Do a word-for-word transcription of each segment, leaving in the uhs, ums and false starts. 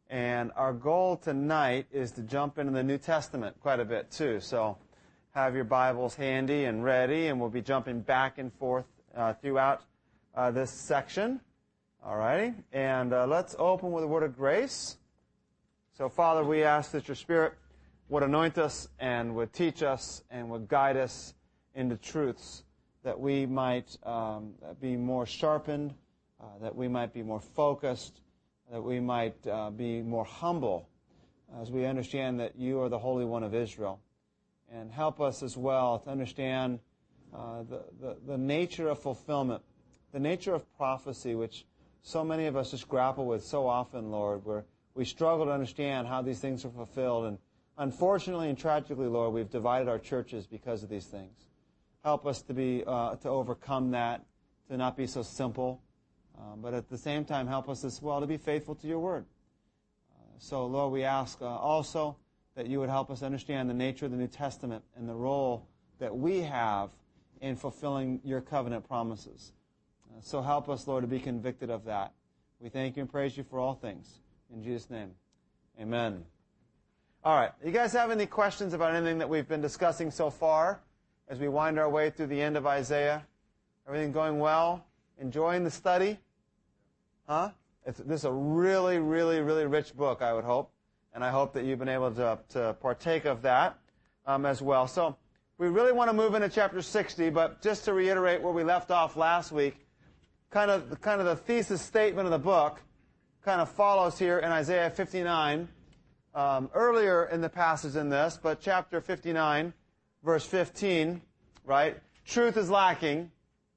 And our goal tonight is to jump into the New Testament quite a bit too. So have your Bibles handy and ready, and we'll be jumping back and forth uh, throughout uh, this section. All righty. And uh, let's open with a word of grace. So, Father, we ask that your Spirit would anoint us and would teach us and would guide us into truths, that we might um, be more sharpened, uh, that we might be more focused, that we might uh, be more humble as we understand that you are the Holy One of Israel. And help us as well to understand uh, the, the, the nature of fulfillment, the nature of prophecy, which so many of us just grapple with so often, Lord, where we struggle to understand how these things are fulfilled. And unfortunately and tragically, Lord, we've divided our churches because of these things. Help us to be uh, to overcome that, to not be so simple, um, but at the same time, help us as well to be faithful to your word. Uh, so, Lord, we ask uh, also that you would help us understand the nature of the New Testament and the role that we have in fulfilling your covenant promises. Uh, so help us, Lord, to be convicted of that. We thank you and praise you for all things. In Jesus' name, amen. All right. You guys have any questions about anything that we've been discussing so far as we wind our way through the end of Isaiah? Everything going well? Enjoying the study? Huh? It's, this is a really, really, really rich book, I would hope. And I hope that you've been able to, to partake of that um, as well. So we really want to move into chapter sixty, but just to reiterate where we left off last week, kind of, kind of the thesis statement of the book kind of follows here in Isaiah fifty-nine, um, earlier in the passage in this, but chapter fifty-nine, verse fifteen, right? Truth is lacking.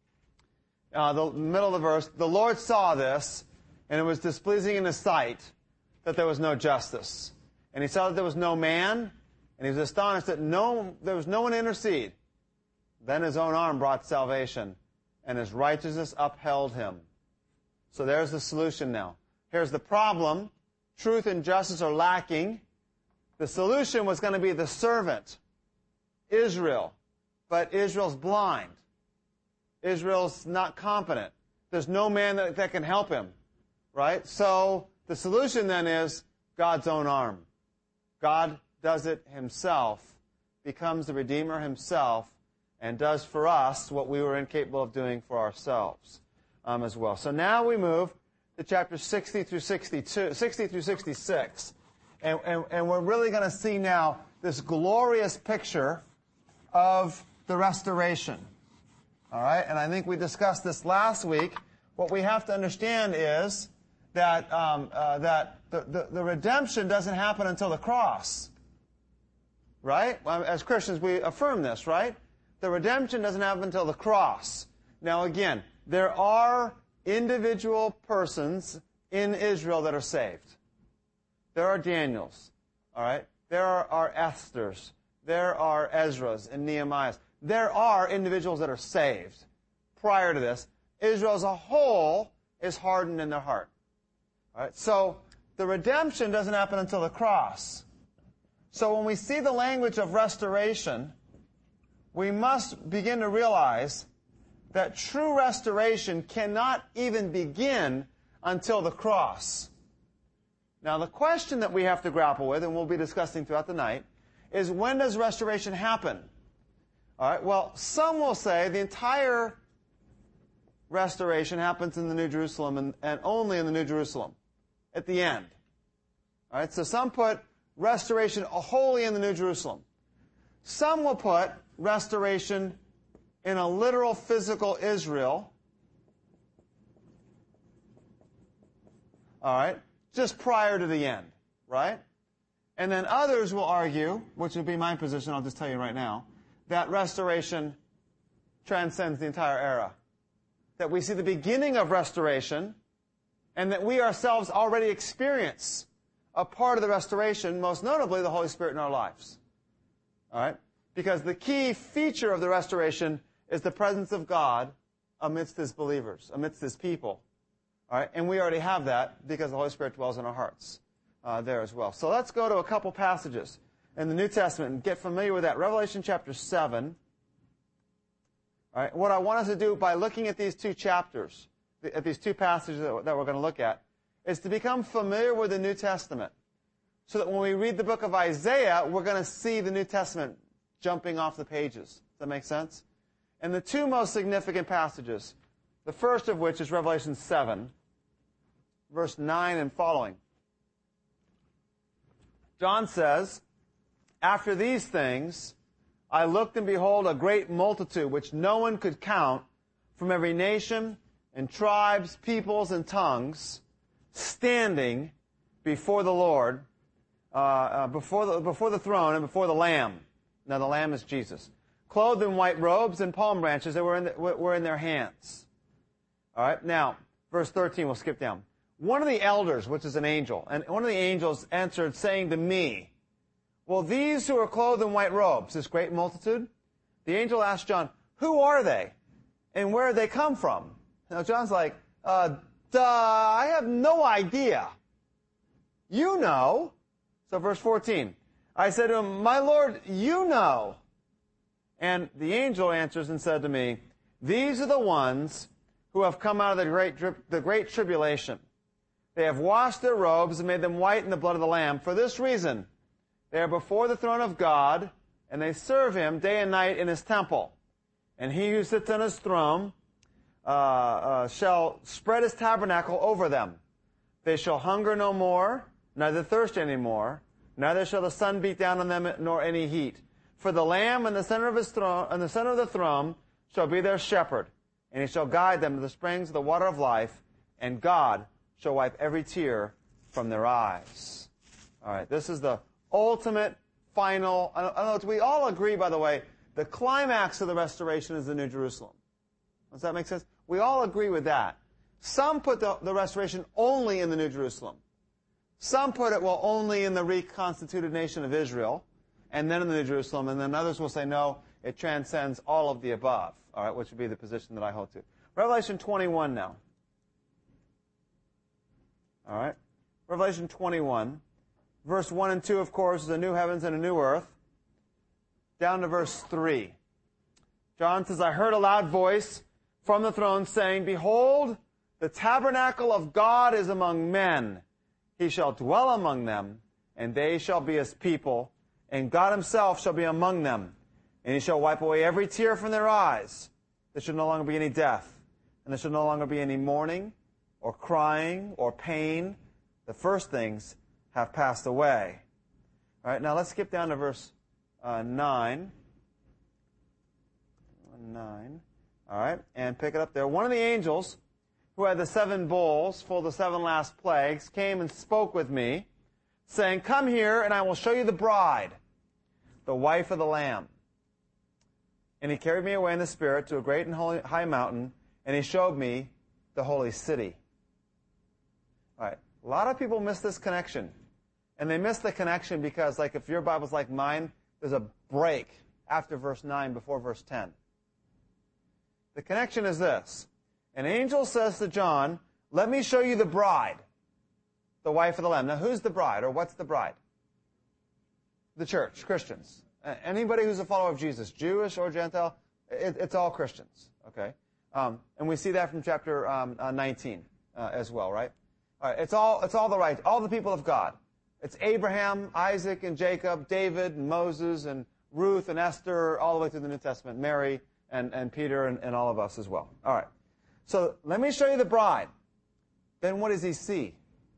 Uh, the middle of the verse, the Lord saw this, and it was displeasing in his sight that there was no justice. And he saw that there was no man, and he was astonished that no, there was no one to intercede. Then his own arm brought salvation, and his righteousness upheld him. So there's the solution now. Here's the problem. Truth and justice are lacking. The solution was going to be the servant, Israel. But Israel's blind. Israel's not competent. There's no man that, that can help him. Right? So the solution then is God's own arm. God does it himself, becomes the Redeemer himself, and does for us what we were incapable of doing for ourselves um, as well. So now we move to chapter sixty through sixty-two, sixty through sixty-six. And, and, and we're really going to see now this glorious picture of the restoration. All right? And I think we discussed this last week. What we have to understand is that um, uh, that the, the, the redemption doesn't happen until the cross. Right? As Christians, we affirm this, right? The redemption doesn't happen until the cross. Now, again, there are individual persons in Israel that are saved. There are Daniels, all right? There are, are Esthers. There are Ezras and Nehemiahs. There are individuals that are saved. Prior to this, Israel as a whole is hardened in their heart. All right? So the redemption doesn't happen until the cross. So when we see the language of restoration, we must begin to realize that true restoration cannot even begin until the cross. Now, the question that we have to grapple with, and we'll be discussing throughout the night, is when does restoration happen? All right, well, some will say the entire restoration happens in the New Jerusalem and, and only in the New Jerusalem at the end. All right, so some put restoration wholly in the New Jerusalem. Some will put restoration in a literal physical Israel, all right, just prior to the end, right? And then others will argue, which would be my position, I'll just tell you right now, that restoration transcends the entire era. That we see the beginning of restoration, and that we ourselves already experience a part of the restoration, most notably the Holy Spirit in our lives. All right? Because the key feature of the restoration is the presence of God amidst his believers, amidst his people. All right? And we already have that because the Holy Spirit dwells in our hearts uh, there as well. So let's go to a couple passages in the New Testament and get familiar with that. Revelation chapter seven. All right? What I want us to do by looking at these two chapters, at these two passages that we're going to look at, is to become familiar with the New Testament, so that when we read the book of Isaiah, we're going to see the New Testament jumping off the pages. Does that make sense? And the two most significant passages, the first of which is Revelation seven, verse nine and following. John says, "After these things, I looked and behold a great multitude, which no one could count, from every nation and tribes, peoples, and tongues, standing before the Lord, uh, uh, before the, before the throne and before the Lamb." Now the Lamb is Jesus. "Clothed in white robes and palm branches that were in, the, were in their hands." All right. Now, verse thirteen, we'll skip down. "One of the elders," which is an angel, and one of the angels answered, saying to me, "Well, these who are clothed in white robes, this great multitude?" The angel asked John, "Who are they? And where did they come from?" Now John's like, uh, duh, I have no idea. You know. So verse fourteen, I said to him, "My Lord, you know." And the angel answers and said to me, "These are the ones who have come out of the great, the great tribulation. They have washed their robes and made them white in the blood of the Lamb. For this reason, they are before the throne of God, and they serve him day and night in his temple. And he who sits on his throne uh, uh, shall spread his tabernacle over them. They shall hunger no more, neither thirst any more, neither shall the sun beat down on them nor any heat. For the Lamb in the center of his throne, in the center of the throne, shall be their shepherd, and he shall guide them to the springs of the water of life, and God shall wipe every tear from their eyes." All right, this is the ultimate, final. I don't, I don't know. We all agree, by the way, the climax of the restoration is the New Jerusalem. Does that make sense? We all agree with that. Some put the, the restoration only in the New Jerusalem. Some put it, well, only in the reconstituted nation of Israel, and then in the New Jerusalem, and then others will say, no, it transcends all of the above, all right, which would be the position that I hold to. Revelation twenty-one now. All right? Revelation twenty-one. Verse one and two, of course, is a new heavens and a new earth. Down to verse three. John says, "I heard a loud voice from the throne saying, Behold, the tabernacle of God is among men. He shall dwell among them, and they shall be his people, and God himself shall be among them. And he shall wipe away every tear from their eyes. There shall no longer be any death, and there shall no longer be any mourning, or crying, or pain. The first things have passed away." All right, now let's skip down to verse uh, nine. nine. All right, and pick it up there. "One of the angels who had the seven bowls full of the seven last plagues came and spoke with me, saying, Come here, and I will show you the bride, the wife of the Lamb. And he carried me away in the Spirit to a great and holy, high mountain, and he showed me the holy city." All right, a lot of people miss this connection. And they miss the connection because, like, if your Bible's like mine, there's a break after verse nine before verse ten. The connection is this. An angel says to John, "Let me show you the bride, the wife of the Lamb." Now, who's the bride, or what's the bride? The church, Christians. Anybody who's a follower of Jesus, Jewish or Gentile, it, it's all Christians, okay? Um, and we see that from chapter um, uh, nineteen uh, as well, right? All right, it's all it's all the right, all the people of God. It's Abraham, Isaac, and Jacob, David, and Moses, and Ruth, and Esther, all the way through the New Testament, Mary, and, and Peter, and, and all of us as well. All right. So let me show you the bride. Then what does he see?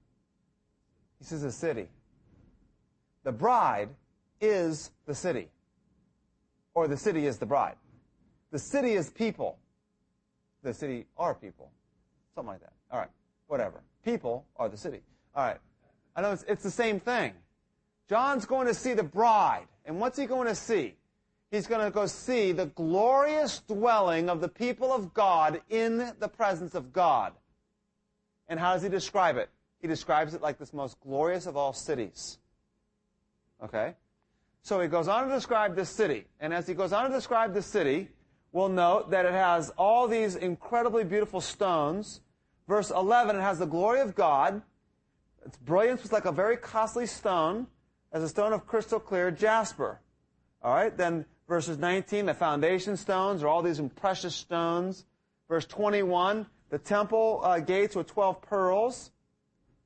He sees a city. The bride is the city. Or the city is the bride. The city is people. The city are people. Something like that. All right. Whatever. People are the city. All right. I know it's, it's the same thing. John's going to see the bride. And what's he going to see? He's going to go see the glorious dwelling of the people of God in the presence of God. And how does he describe it? He describes it like this most glorious of all cities. Okay? So he goes on to describe this city. And as he goes on to describe this city, we'll note that it has all these incredibly beautiful stones. Verse eleven, it has the glory of God. Its brilliance was like a very costly stone, as a stone of crystal clear jasper. All right? Then verses nineteen, the foundation stones are all these precious stones. Verse twenty-one, the temple uh, gates were twelve pearls.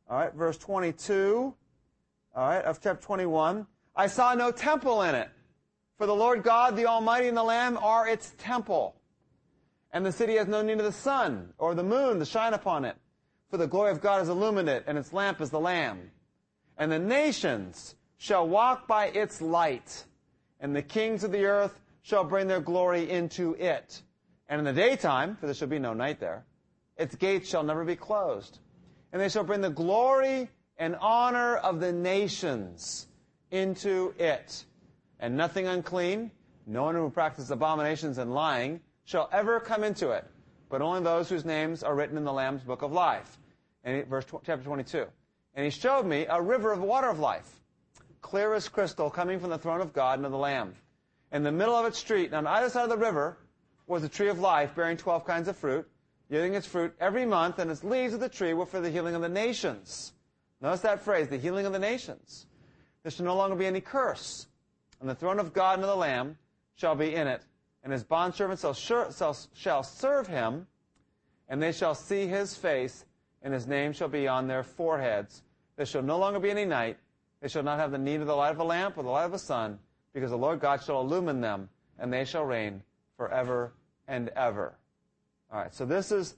All right, verse twenty-two, all right, of chapter twenty-one. I saw no temple in it, for the Lord God, the Almighty, and the Lamb are its temple. And the city has no need of the sun or the moon to shine upon it, for the glory of God is illumined it, and its lamp is the Lamb. And the nations shall walk by its light, and the kings of the earth shall bring their glory into it. And in the daytime, for there shall be no night there, its gates shall never be closed. And they shall bring the glory and honor of the nations into it. And nothing unclean, no one who practices abominations and lying, shall ever come into it, but only those whose names are written in the Lamb's book of life. And he, verse chapter twenty-two. And he showed me a river of water of life, clear as crystal, coming from the throne of God and of the Lamb. In the middle of its street, and on either side of the river, was a tree of life, bearing twelve kinds of fruit, yielding its fruit every month, and its leaves of the tree were for the healing of the nations. Notice that phrase, the healing of the nations. There shall no longer be any curse. And the throne of God and of the Lamb shall be in it. And his bondservants shall, shall serve him, and they shall see his face, and his name shall be on their foreheads. There shall no longer be any night. They shall not have the need of the light of a lamp or the light of a sun, because the Lord God shall illumine them, and they shall reign forever and ever. All right, so this is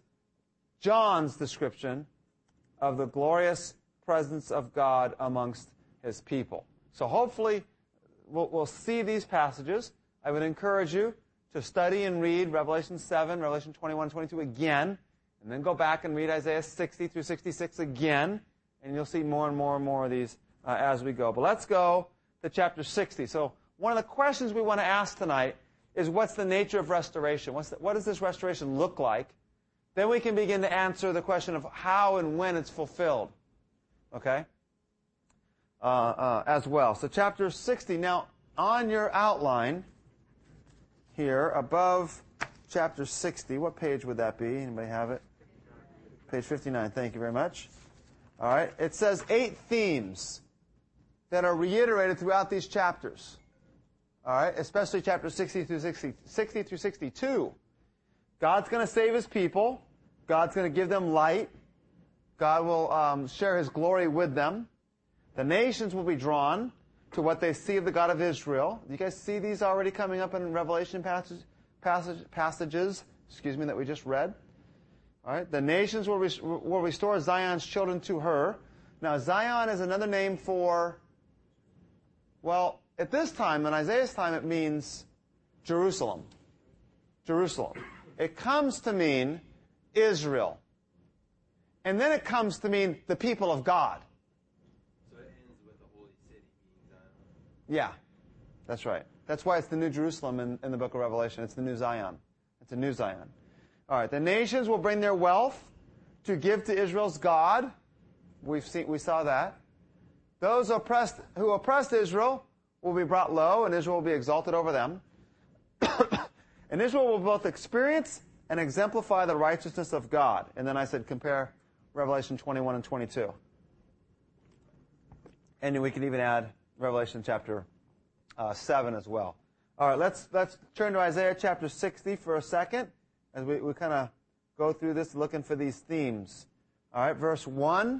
John's description of the glorious presence of God amongst his people. So hopefully we'll, we'll see these passages. I would encourage you to study and read Revelation seven, Revelation twenty-one, twenty-two again, and then go back and read Isaiah sixty through sixty-six again, and you'll see more and more and more of these uh, as we go. But let's go to chapter sixty. So one of the questions we want to ask tonight is, what's the nature of restoration? What's the, what does this restoration look like? Then we can begin to answer the question of how and when it's fulfilled. Okay? Uh, uh, as well. So chapter sixty. Now, on your outline here, above chapter sixty, what page would that be? Anybody have it? Page fifty-nine. Thank you very much. All right. It says eight themes that are reiterated throughout these chapters. All right. Especially chapter sixty through sixty, sixty through sixty-two. God's going to save his people. God's going to give them light. God will um, share his glory with them. The nations will be drawn to what they see of the God of Israel. You guys see these already coming up in Revelation passage, passage, passages excuse me, that we just read? All right. The nations will, res- will restore Zion's children to her. Now, Zion is another name for, well, at this time, in Isaiah's time, it means Jerusalem. Jerusalem. It comes to mean Israel. And then it comes to mean the people of God. So it ends with the holy city being Zion. Yeah, that's right. That's why it's the New Jerusalem in, in the book of Revelation. It's the New Zion. It's a New Zion. All right, the nations will bring their wealth to give to Israel's God. We've seen, we saw that. Those oppressed, who oppressed Israel will be brought low, and Israel will be exalted over them. And Israel will both experience and exemplify the righteousness of God. And then I said compare Revelation twenty-one and twenty-two. And we can even add Revelation chapter uh, seven as well. All right, let's let's turn to Isaiah chapter sixty for a second as we, we kind of go through this looking for these themes. All right, verse one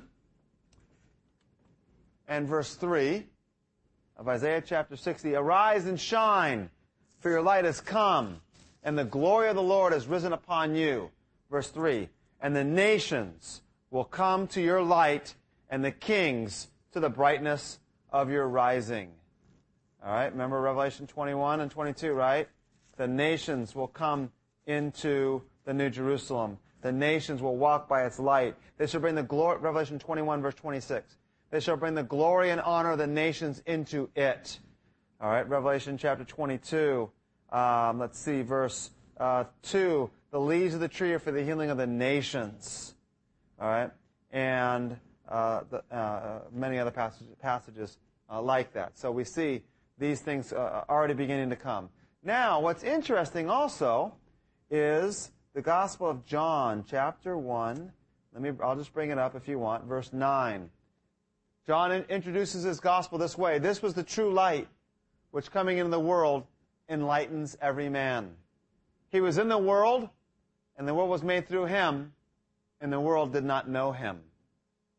and verse three of Isaiah chapter sixty. Arise and shine, for your light has come, and the glory of the Lord has risen upon you. Verse three. And the nations will come to your light, and the kings to the brightness of your rising. All right, remember Revelation twenty-one and twenty-two, right? The nations will come into the New Jerusalem. The nations will walk by its light. They shall bring the glory, Revelation twenty-one, verse twenty-six. They shall bring the glory and honor of the nations into it. All right, Revelation chapter twenty-two. Um, let's see, verse uh, two. The leaves of the tree are for the healing of the nations. All right, and uh, the, uh, many other passages, passages uh, like that. So we see these things uh, already beginning to come. Now, what's interesting also is the Gospel of John, chapter one. Let me. I'll just bring it up if you want. Verse nine. John introduces his gospel this way. This was the true light, which coming into the world enlightens every man. He was in the world, and the world was made through him, and the world did not know him.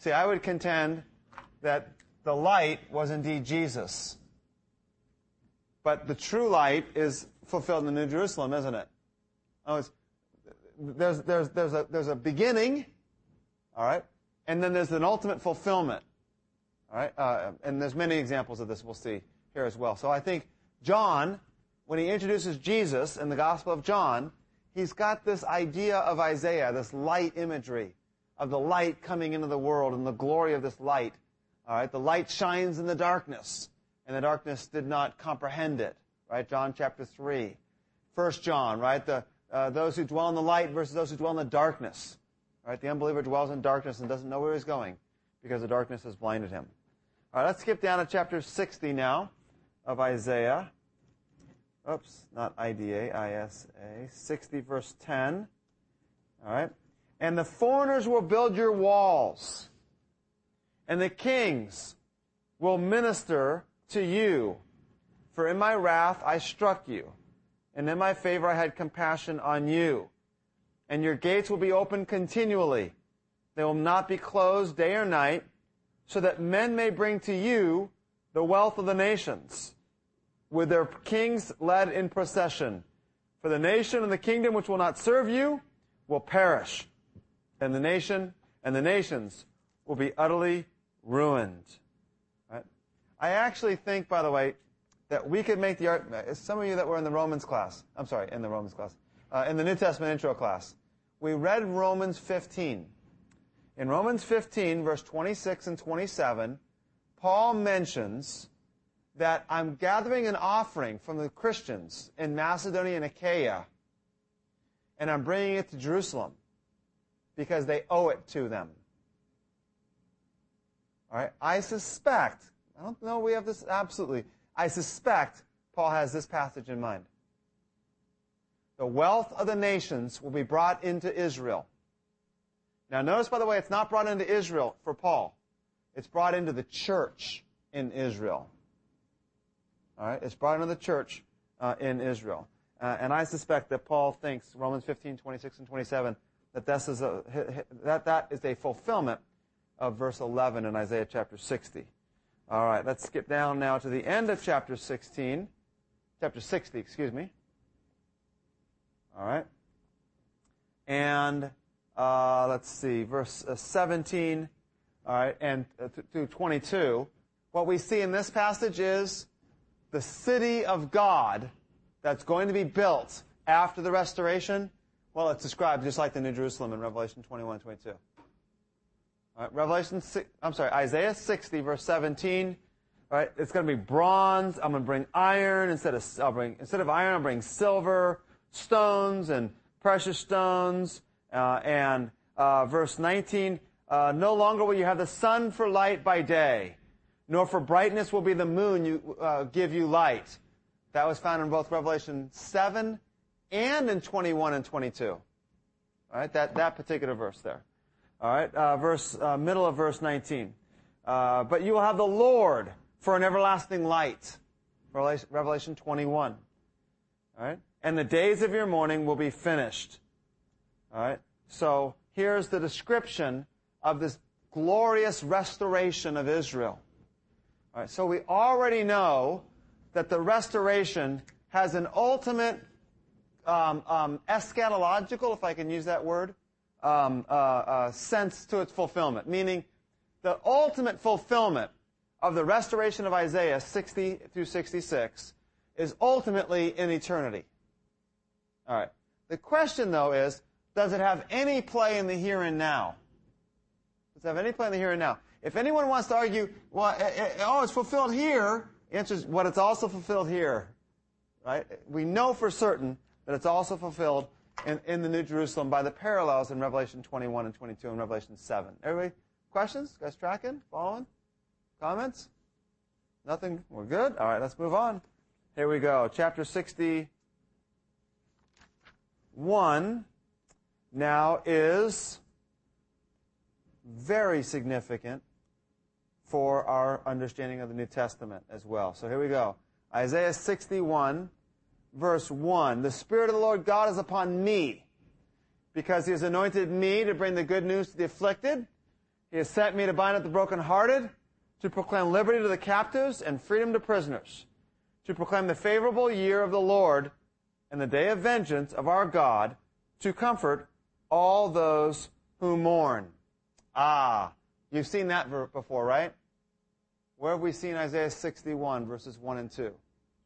See, I would contend that the light was indeed Jesus. But the true light is fulfilled in the New Jerusalem, isn't it? Oh, it's, there's, there's, there's, a, there's a beginning, all right, and then there's an ultimate fulfillment, all right? Uh, and there's many examples of this we'll see here as well. So I think John, when he introduces Jesus in the Gospel of John, he's got this idea of Isaiah, this light imagery of the light coming into the world and the glory of this light. All right, the light shines in the darkness, and the darkness did not comprehend it. Right, John chapter three. First John, right, the uh, those who dwell in the light versus those who dwell in the darkness. Right, the unbeliever dwells in darkness and doesn't know where he's going because the darkness has blinded him. All right, let's skip down to chapter sixty now of Isaiah. Oops, not I D A, I S A. sixty, verse ten. All right. And the foreigners will build your walls, and the kings will minister to you. For in my wrath I struck you, and in my favor I had compassion on you. And your gates will be open continually. They will not be closed day or night, so that men may bring to you the wealth of the nations, with their kings led in procession. For the nation and the kingdom which will not serve you will perish, and the nation and the nations will be utterly ruined. Right? I actually think, by the way, that we could make the argument, some of you that were in the Romans class, I'm sorry, in the Romans class, uh, in the New Testament intro class, we read Romans fifteen. In Romans fifteen, verse twenty-six and twenty-seven, Paul mentions that I'm gathering an offering from the Christians in Macedonia and Achaia, and I'm bringing it to Jerusalem because they owe it to them. All right? I suspect, I don't know we have this absolutely, I suspect Paul has this passage in mind. The wealth of the nations will be brought into Israel. Now notice, by the way, it's not brought into Israel for Paul. It's brought into the church in Israel. All right? It's brought into the church uh, in Israel. Uh, and I suspect that Paul thinks, Romans fifteen, twenty-six and twenty-seven, that this is a, that, that is a fulfillment of verse eleven in Isaiah chapter sixty. All right, let's skip down now to the end of chapter sixteen. Chapter sixty, excuse me. All right. And uh, let's see, verse uh, seventeen, all right, and uh, through twenty-two. What we see in this passage is the city of God that's going to be built after the restoration. Well, it's described just like the New Jerusalem in Revelation twenty-one, twenty-two. All right, Revelation, I'm sorry, Isaiah sixty, verse seventeen. All right, it's going to be bronze. I'm going to bring iron instead of I'll bring instead of iron. I'll bring silver, stones, and precious stones. Uh, and uh, verse nineteen. Uh, no longer will you have the sun for light by day, nor for brightness will be the moon you uh, give you light. That was found in both Revelation seven and in twenty-one and twenty-two. All right, that, that particular verse there. All right, uh, verse uh, middle of verse nineteen. Uh, but you will have the Lord for an everlasting light. Revelation, Revelation twenty-one. All right, and the days of your mourning will be finished. All right, so here's the description of this glorious restoration of Israel. All right, so we already know that the restoration has an ultimate um, um, eschatological, if I can use that word, um, uh, uh, sense to its fulfillment. Meaning, the ultimate fulfillment of the restoration of Isaiah sixty through sixty-six is ultimately in eternity. All right. The question, though, is, does it have any play in the here and now? Does it have any play in the here and now? If anyone wants to argue, well, oh, it's fulfilled here, the answer is, well, it's also fulfilled here. Right? We know for certain that it's also fulfilled in, in the New Jerusalem by the parallels in Revelation twenty-one and twenty-two and Revelation seven. Everybody, questions? Guys tracking? Following? Comments? Nothing? We're good? All right, let's move on. Here we go. Chapter sixty-one now is very significant for our understanding of the New Testament as well. So here we go. Isaiah sixty-one, verse one. The Spirit of the Lord God is upon me, because He has anointed me to bring the good news to the afflicted, He has sent me to bind up the brokenhearted, to proclaim liberty to the captives and freedom to prisoners, to proclaim the favorable year of the Lord and the day of vengeance of our God, to comfort all those who mourn. Ah, you've seen that before, right? Where have we seen Isaiah sixty-one, verses one and two?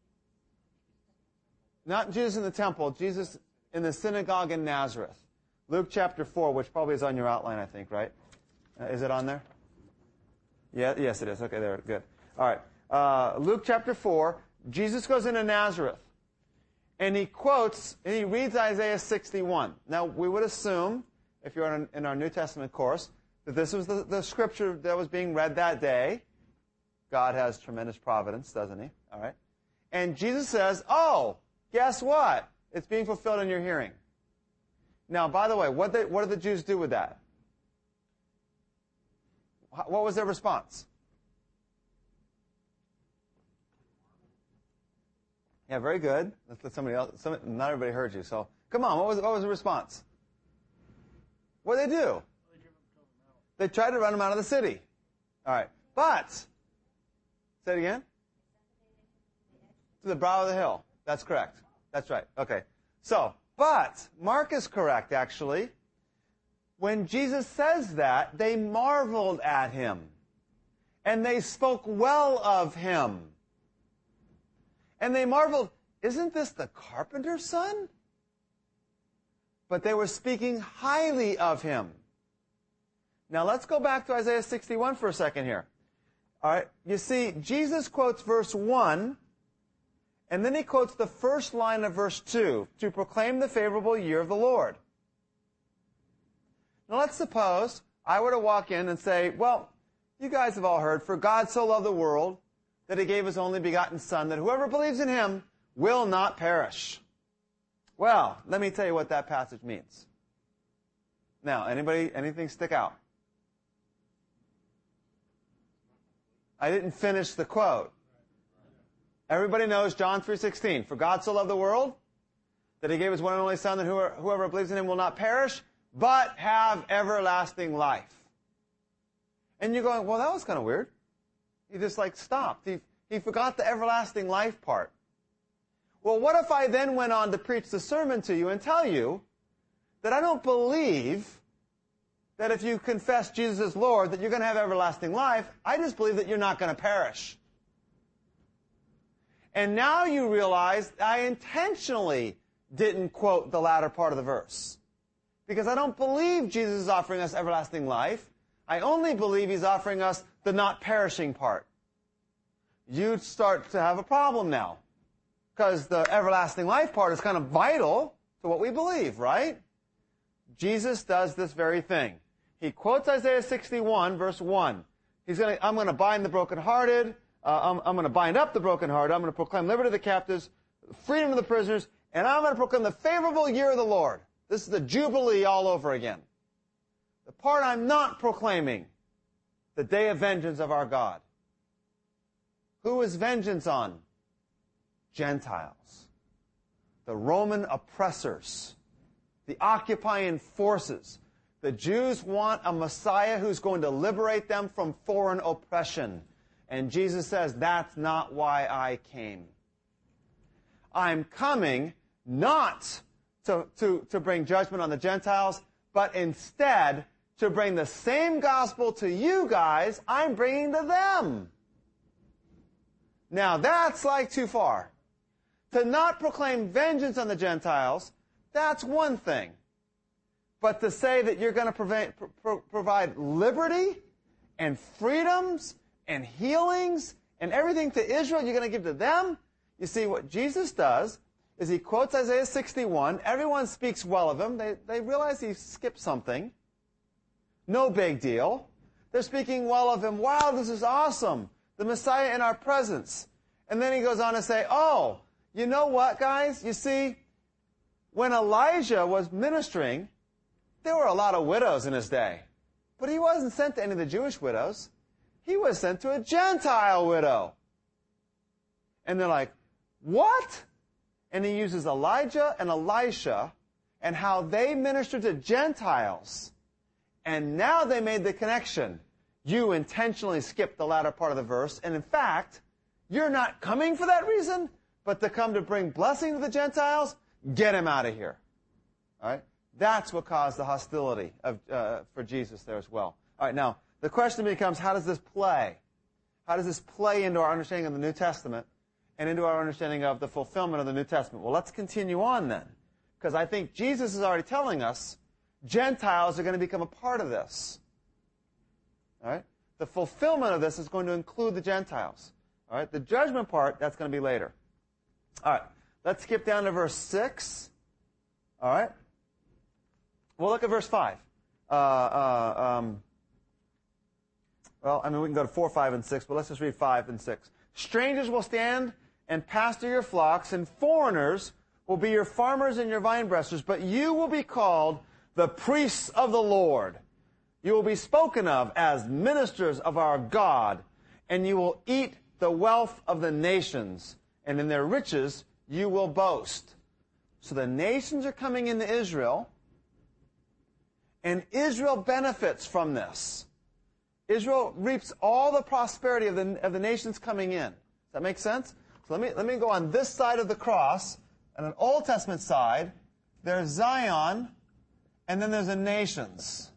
Not Jesus in the temple, Jesus in the synagogue in Nazareth. Luke chapter four, which probably is on your outline, I think, right? Uh, is it on there? Yeah, yes, it is. Okay, there, good. All right. Uh, Luke chapter four, Jesus goes into Nazareth, and he quotes, and he reads Isaiah sixty-one. Now, we would assume, if you're in, in our New Testament course, that this was the, the scripture that was being read that day. God has tremendous providence, doesn't he? All right. And Jesus says, oh, guess what? It's being fulfilled in your hearing. Now, by the way, what, they, what did the Jews do with that? What was their response? Yeah, very good. Let's let somebody else. Somebody, not everybody heard you, so come on. What was what was the response? What did they do? They tried to run him out of the city. All right, but say it again. To the brow of the hill. That's correct. That's right. Okay. So, but Mark is correct, actually. When Jesus says that, they marveled at him, and they spoke well of him. And they marveled, isn't this the carpenter's son? But they were speaking highly of him. Now let's go back to Isaiah sixty-one for a second here. All right, you see, Jesus quotes verse one, and then he quotes the first line of verse two, to proclaim the favorable year of the Lord. Now let's suppose I were to walk in and say, well, you guys have all heard, for God so loved the world that he gave his only begotten Son, that whoever believes in him will not perish. Well, let me tell you what that passage means. Now, anybody, anything stick out? I didn't finish the quote. Everybody knows John three sixteen. For God so loved the world that he gave his one and only Son, that whoever, whoever believes in him will not perish, but have everlasting life. And you're going, well, that was kind of weird. He just like stopped. He, he forgot the everlasting life part. Well, what if I then went on to preach the sermon to you and tell you that I don't believe that if you confess Jesus as Lord, that you're going to have everlasting life. I just believe that you're not going to perish. And now you realize I intentionally didn't quote the latter part of the verse. Because I don't believe Jesus is offering us everlasting life. I only believe he's offering us the not perishing part. You'd start to have a problem now. Because the everlasting life part is kind of vital to what we believe, right? Jesus does this very thing. He quotes Isaiah sixty-one, verse one. He's going to, I'm going to bind the brokenhearted. Uh, I'm, I'm going to bind up the brokenhearted. I'm going to proclaim liberty to the captives, freedom to the prisoners, and I'm going to proclaim the favorable year of the Lord. This is the Jubilee all over again. The part I'm not proclaiming, the day of vengeance of our God. Who is vengeance on? Gentiles. The Roman oppressors. The occupying forces. The Jews want a Messiah who's going to liberate them from foreign oppression. And Jesus says, that's not why I came. I'm coming not to, to, to bring judgment on the Gentiles, but instead to bring the same gospel to you guys I'm bringing to them. Now that's like too far. To not proclaim vengeance on the Gentiles, that's one thing. But to say that you're going to provide, pro- provide liberty and freedoms and healings and everything to Israel you're going to give to them, you see what Jesus does is he quotes Isaiah sixty-one. Everyone speaks well of him. They, they realize he skipped something. No big deal. They're speaking well of him. Wow, this is awesome. The Messiah in our presence. And then he goes on to say, oh, you know what, guys? You see, when Elijah was ministering, there were a lot of widows in his day. But he wasn't sent to any of the Jewish widows. He was sent to a Gentile widow. And they're like, what? And he uses Elijah and Elisha and how they ministered to Gentiles. And now they made the connection. You intentionally skipped the latter part of the verse, and in fact, you're not coming for that reason, but to come to bring blessing to the Gentiles. Get him out of here. All right? That's what caused the hostility of, uh, for Jesus there as well. All right, now, the question becomes, how does this play? How does this play into our understanding of the New Testament and into our understanding of the fulfillment of the New Testament? Well, let's continue on then, because I think Jesus is already telling us Gentiles are going to become a part of this. All right? The fulfillment of this is going to include the Gentiles. All right? The judgment part, that's going to be later. All right. Let's skip down to verse six. All right? We'll look at verse five. Uh, uh, um, well, I mean, we can go to four, five, and six, but let's just read five and six. Strangers will stand and pasture your flocks, and foreigners will be your farmers and your vine dressers, but you will be called the priests of the Lord. You will be spoken of as ministers of our God, and you will eat the wealth of the nations, and in their riches you will boast. So the nations are coming into Israel, and Israel benefits from this. Israel reaps all the prosperity of the, of the nations coming in. Does that make sense? So let me, let me go on this side of the cross, on an Old Testament side, there's Zion, and then there's the nations.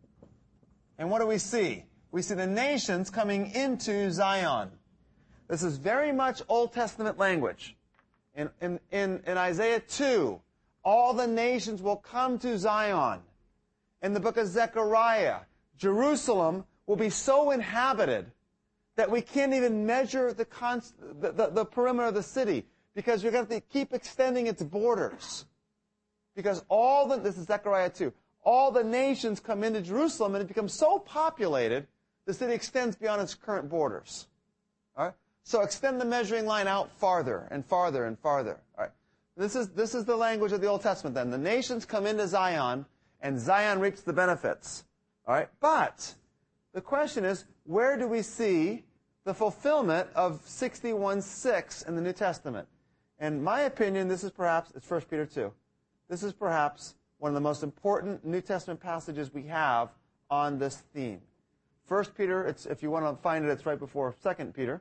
And what do we see? We see the nations coming into Zion. This is very much Old Testament language. In, in, in, in Isaiah two, all the nations will come to Zion. In the book of Zechariah, Jerusalem will be so inhabited that we can't even measure the, const, the, the, the perimeter of the city because we're going to keep extending its borders. Because all the, this is Zechariah two, all the nations come into Jerusalem and it becomes so populated, the city extends beyond its current borders. All right? So extend the measuring line out farther and farther and farther. All right? This is, this is the language of the Old Testament then. The nations come into Zion, and Zion reaps the benefits. All right? But the question is, where do we see the fulfillment of sixty-one six in the New Testament? In my opinion, this is perhaps, it's First Peter two. This is perhaps one of the most important New Testament passages we have on this theme. First Peter, it's, if you want to find it, it's right before Second Peter.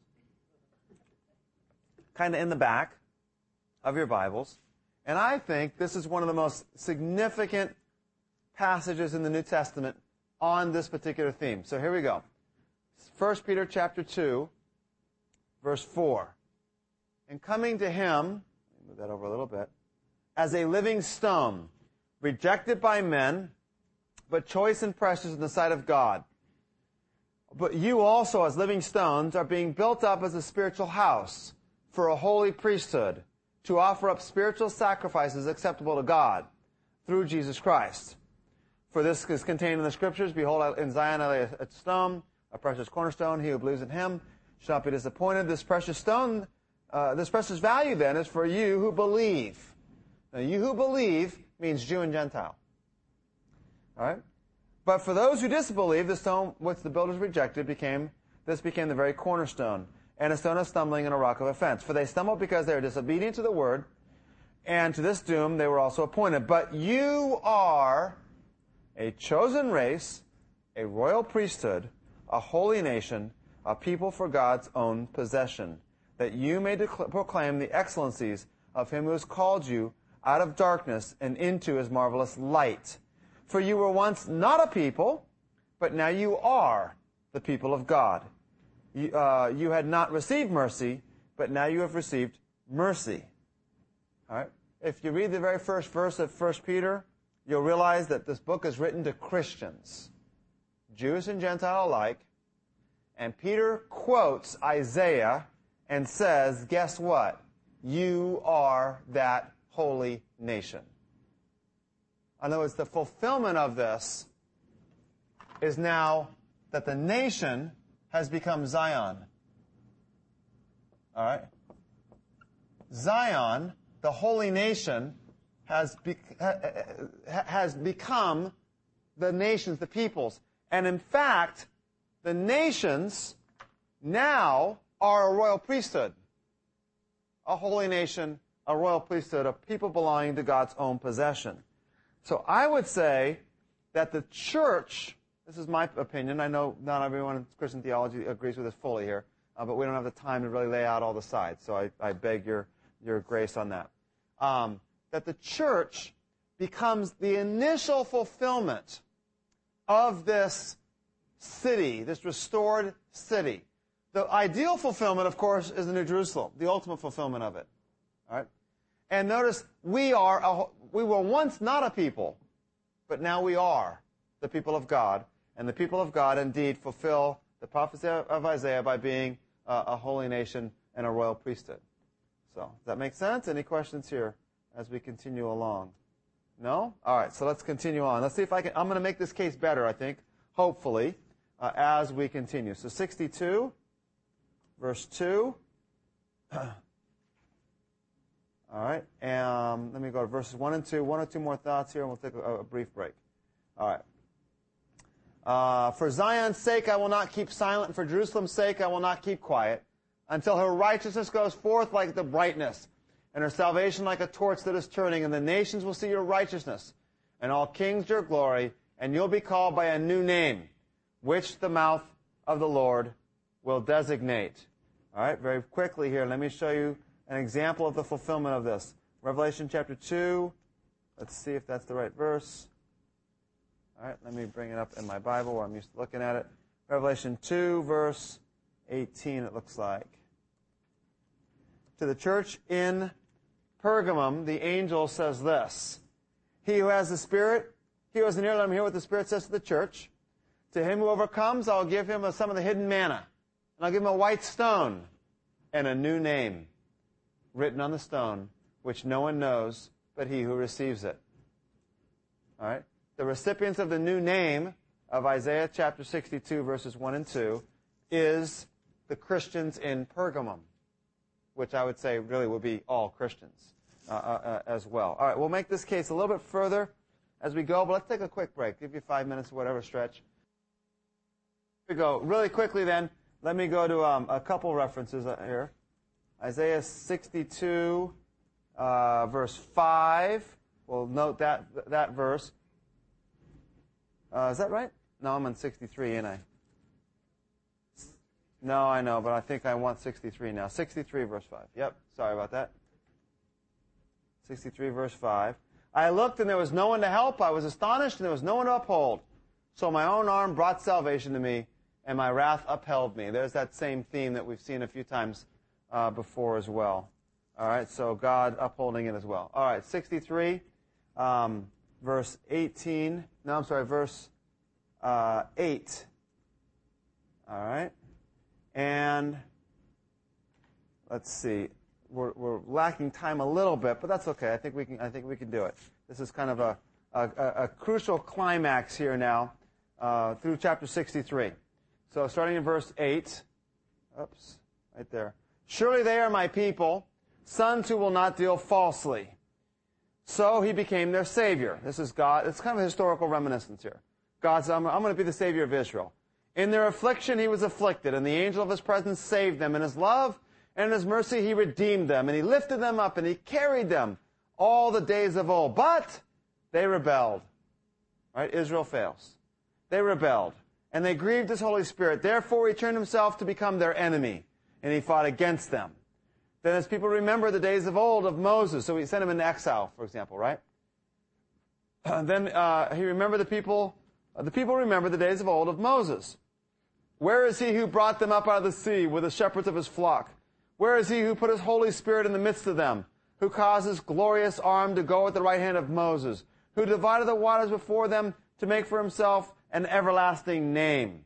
Kind of in the back of your Bibles. And I think this is one of the most significant passages in the New Testament on this particular theme. So here we go. First Peter chapter two, verse four. And coming to him, move that over a little bit, as a living stone, rejected by men, but choice and precious in the sight of God. But you also, as living stones, are being built up as a spiritual house for a holy priesthood, to offer up spiritual sacrifices acceptable to God through Jesus Christ. For this is contained in the Scriptures, behold, in Zion I lay a stone, a precious cornerstone, he who believes in him shall not be disappointed. This precious stone, uh, this precious value then is for you who believe. Now, you who believe means Jew and Gentile. All right? But for those who disbelieve, the stone which the builders rejected became, this became the very cornerstone, and a stone of stumbling and a rock of offense. For they stumbled because they were disobedient to the word, and to this doom they were also appointed. But you are a chosen race, a royal priesthood, a holy nation, a people for God's own possession, that you may decl- proclaim the excellencies of him who has called you out of darkness and into his marvelous light. For you were once not a people, but now you are the people of God. You, uh, you had not received mercy, but now you have received mercy. All right? If you read the very first verse of First Peter, you'll realize that this book is written to Christians, Jews and Gentile alike. And Peter quotes Isaiah and says, guess what? You are that holy nation. In other words, the fulfillment of this is now that the nation has become Zion. All right? Zion, the holy nation, has, be, has become the nations, the peoples. And in fact, the nations now are a royal priesthood. A holy nation, a royal priesthood, a people belonging to God's own possession. So I would say that the church, this is my opinion, I know not everyone in Christian theology agrees with this fully here, uh, but we don't have the time to really lay out all the sides, so I, I beg your, your grace on that. Um, that the church becomes the initial fulfillment of this city, this restored city. The ideal fulfillment, of course, is the New Jerusalem, the ultimate fulfillment of it. All right? And notice, we are a, we were once not a people, but now we are the people of God. And the people of God indeed fulfill the prophecy of Isaiah by being uh, a holy nation and a royal priesthood. So, does that make sense? Any questions here as we continue along? No? All right, so let's continue on. Let's see if I can, I'm going to make this case better, I think, hopefully, uh, as we continue. So, sixty-two, verse two. All right, um, let me go to verses one and two. One or two more thoughts here, and we'll take a, a brief break. All right. Uh, for Zion's sake I will not keep silent, and for Jerusalem's sake I will not keep quiet, until her righteousness goes forth like the brightness, and her salvation like a torch that is turning, and the nations will see your righteousness, and all kings your glory, and you'll be called by a new name, which the mouth of the Lord will designate. All right, very quickly here, let me show you an example of the fulfillment of this. Revelation chapter two. Let's see if that's the right verse. All right, let me bring it up in my Bible where I'm used to looking at it. Revelation two, verse eighteen, it looks like. To the church in Pergamum, the angel says this: He who has the Spirit, he who has an ear, let him hear what the Spirit says to the church. To him who overcomes, I'll give him some of the hidden manna, and I'll give him a white stone and a new name written on the stone, which no one knows but he who receives it. All right? The recipients of the new name of Isaiah chapter sixty-two, verses one and two, is the Christians in Pergamum, which I would say really would be all Christians uh, uh, as well. All right, we'll make this case a little bit further as we go, but let's take a quick break. Give you five minutes or whatever stretch. Here we go. Really quickly then, let me go to um, a couple references here. Isaiah sixty-two, uh, verse five. We'll note that that verse. Uh, is that right? No, I'm on sixty-three, ain't I? No, I know, but I think I want sixty-three now. sixty-three, verse five. Yep, sorry about that. sixty-three, verse five. I looked, and there was no one to help. I was astonished, and there was no one to uphold. So my own arm brought salvation to me, and my wrath upheld me. There's that same theme that we've seen a few times uh, before as well. All right, so God upholding it as well. All right, sixty-three, um, verse eighteen. No, I'm sorry, verse uh, eight. All right. And let's see, we're, we're lacking time a little bit, but that's okay. I think we can. I think we can do it. This is kind of a a, a crucial climax here now uh, through chapter sixty-three. So starting in verse eight. Oops, right there. Surely they are my people, sons who will not deal falsely. So he became their savior. This is God. It's kind of a historical reminiscence here. God said, I'm, I'm going to be the savior of Israel. In their affliction he was afflicted, and the angel of his presence saved them. In his love and in his mercy he redeemed them, and he lifted them up, and he carried them all the days of old. But they rebelled. Right? Israel fails. They rebelled, and they grieved his Holy Spirit. Therefore he turned himself to become their enemy, and he fought against them. Then as people remember the days of old of Moses, so he sent him into exile, for example, right? then uh, he remembered the people, uh, the people remember the days of old of Moses. Where is he who brought them up out of the sea with the shepherds of his flock? Where is he who put his Holy Spirit in the midst of them, who caused his glorious arm to go at the right hand of Moses, who divided the waters before them to make for himself an everlasting name?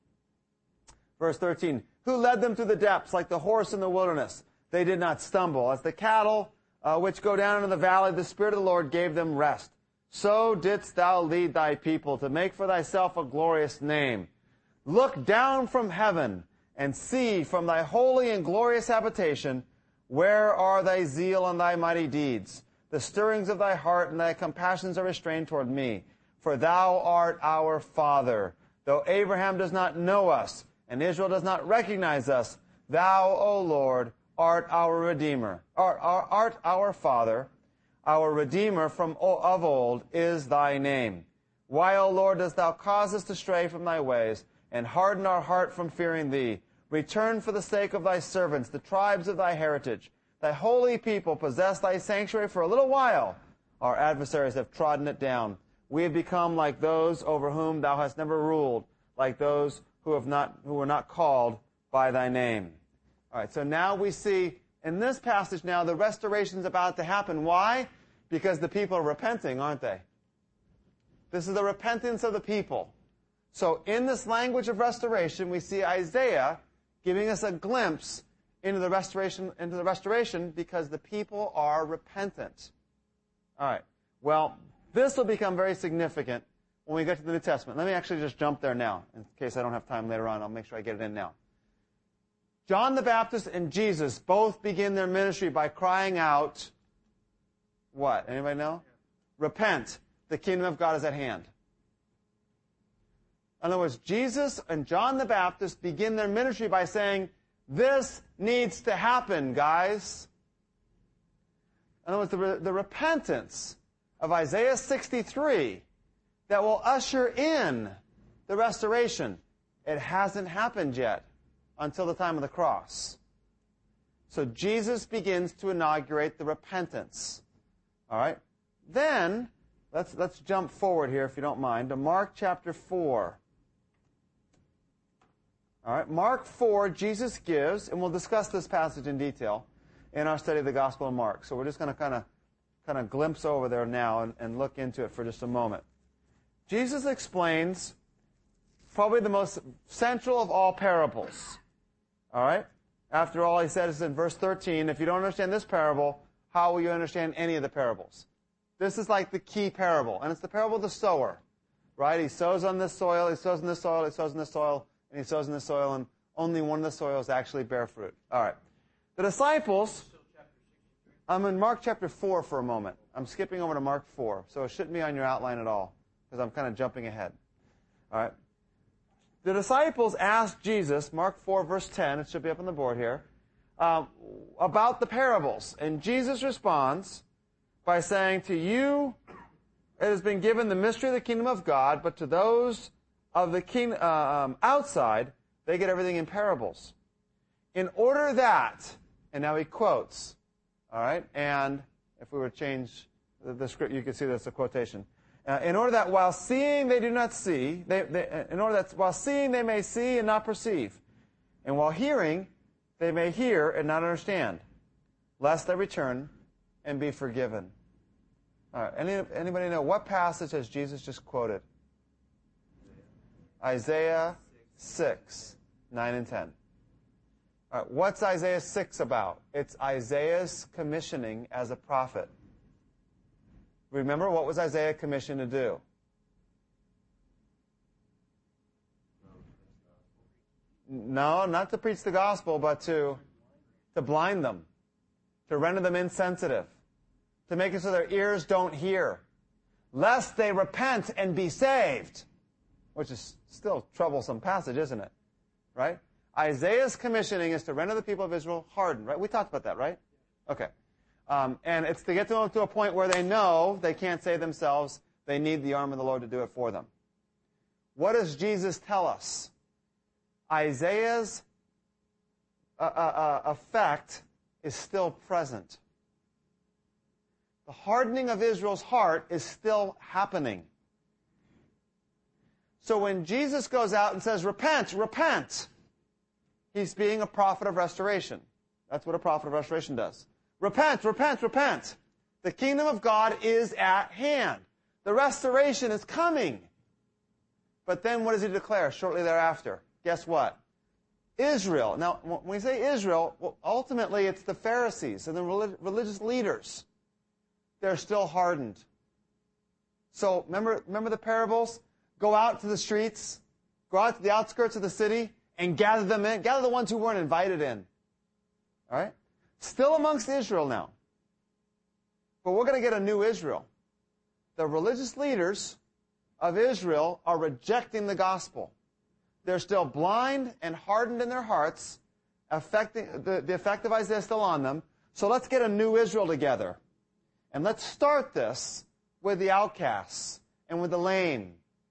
Verse thirteen, who led them through the depths like the horse in the wilderness? They did not stumble. As the cattle uh, which go down into the valley, the Spirit of the Lord gave them rest. So didst thou lead thy people to make for thyself a glorious name. Look down from heaven and see from thy holy and glorious habitation, where are thy zeal and thy mighty deeds? The stirrings of thy heart and thy compassions are restrained toward me. For thou art our Father. Though Abraham does not know us, and Israel does not recognize us, thou, O Lord, art our Redeemer, art, art our Father, our Redeemer from of old is thy name. Why, O Lord, dost thou cause us to stray from thy ways, and harden our heart from fearing thee? Return for the sake of thy servants, the tribes of thy heritage. Thy holy people possess thy sanctuary for a little while. Our adversaries have trodden it down. We have become like those over whom thou hast never ruled, like those who have not, who were not called by thy name. All right, so now we see in this passage now the restoration is about to happen. Why? Because the people are repenting, aren't they? This is the repentance of the people. So in this language of restoration, we see Isaiah giving us a glimpse into the restoration, into the restoration because the people are repentant. All right. Well, this will become very significant when we get to the New Testament. Let me actually just jump there now. In case I don't have time later on, I'll make sure I get it in now. John the Baptist and Jesus both begin their ministry by crying out, what? Anybody know? Repent. The kingdom of God is at hand. In other words, Jesus and John the Baptist begin their ministry by saying, this needs to happen, guys. In other words, the, re- the repentance of Isaiah sixty-three that will usher in the restoration, it hasn't happened yet until the time of the cross. So Jesus begins to inaugurate the repentance. All right? Then, let's, let's jump forward here, if you don't mind, to Mark chapter four. All right, Mark four, Jesus gives, and we'll discuss this passage in detail in our study of the Gospel of Mark. So we're just going to kind of kind of glimpse over there now and, and look into it for just a moment. Jesus explains probably the most central of all parables. All right? After all, he says in verse thirteen, if you don't understand this parable, how will you understand any of the parables? This is like the key parable, and it's the parable of the sower. Right? He sows on this soil, he sows in this soil, he sows in this soil, and he sows in the soil, and only one of the soils actually bear fruit. All right. The disciples, I'm in Mark chapter four for a moment. I'm skipping over to Mark four, so it shouldn't be on your outline at all, because I'm kind of jumping ahead. All right. The disciples asked Jesus, Mark four, verse ten, it should be up on the board here, um, about the parables. And Jesus responds by saying, to you it has been given the mystery of the kingdom of God, but to those of the king uh, um, outside, they get everything in parables. In order that, and now he quotes, all right, and if we were to change the, the script, you can see that's a quotation. Uh, in order that while seeing they do not see, they, they, in order that while seeing they may see and not perceive, and while hearing they may hear and not understand, lest they return and be forgiven. All right, any, anybody know what passage has Jesus just quoted? Isaiah six, nine and ten. All right, what's Isaiah six about? It's Isaiah's commissioning as a prophet. Remember, what was Isaiah commissioned to do? No, not to preach the gospel, but to, to blind them, to render them insensitive, to make it so their ears don't hear, lest they repent and be saved. Which is still a troublesome passage, isn't it? Right? Isaiah's commissioning is to render the people of Israel hardened, right? We talked about that, right? Okay. Um, and it's to get them to a point where they know they can't save themselves. They need the arm of the Lord to do it for them. What does Jesus tell us? Isaiah's uh, uh, uh, effect is still present. The hardening of Israel's heart is still happening. So when Jesus goes out and says, repent, repent, he's being a prophet of restoration. That's what a prophet of restoration does. Repent, repent, repent. The kingdom of God is at hand. The restoration is coming. But then what does he declare shortly thereafter? Guess what? Israel. Now, when we say Israel, well, ultimately it's the Pharisees and the religious leaders. They're still hardened. So remember, remember the parables? Go out to the streets, go out to the outskirts of the city, and gather them in. Gather the ones who weren't invited in. All right? Still amongst Israel now. But we're going to get a new Israel. The religious leaders of Israel are rejecting the gospel. They're still blind and hardened in their hearts. Affecting, the, the effect of Isaiah is still on them. So let's get a new Israel together. And let's start this with the outcasts and with the lame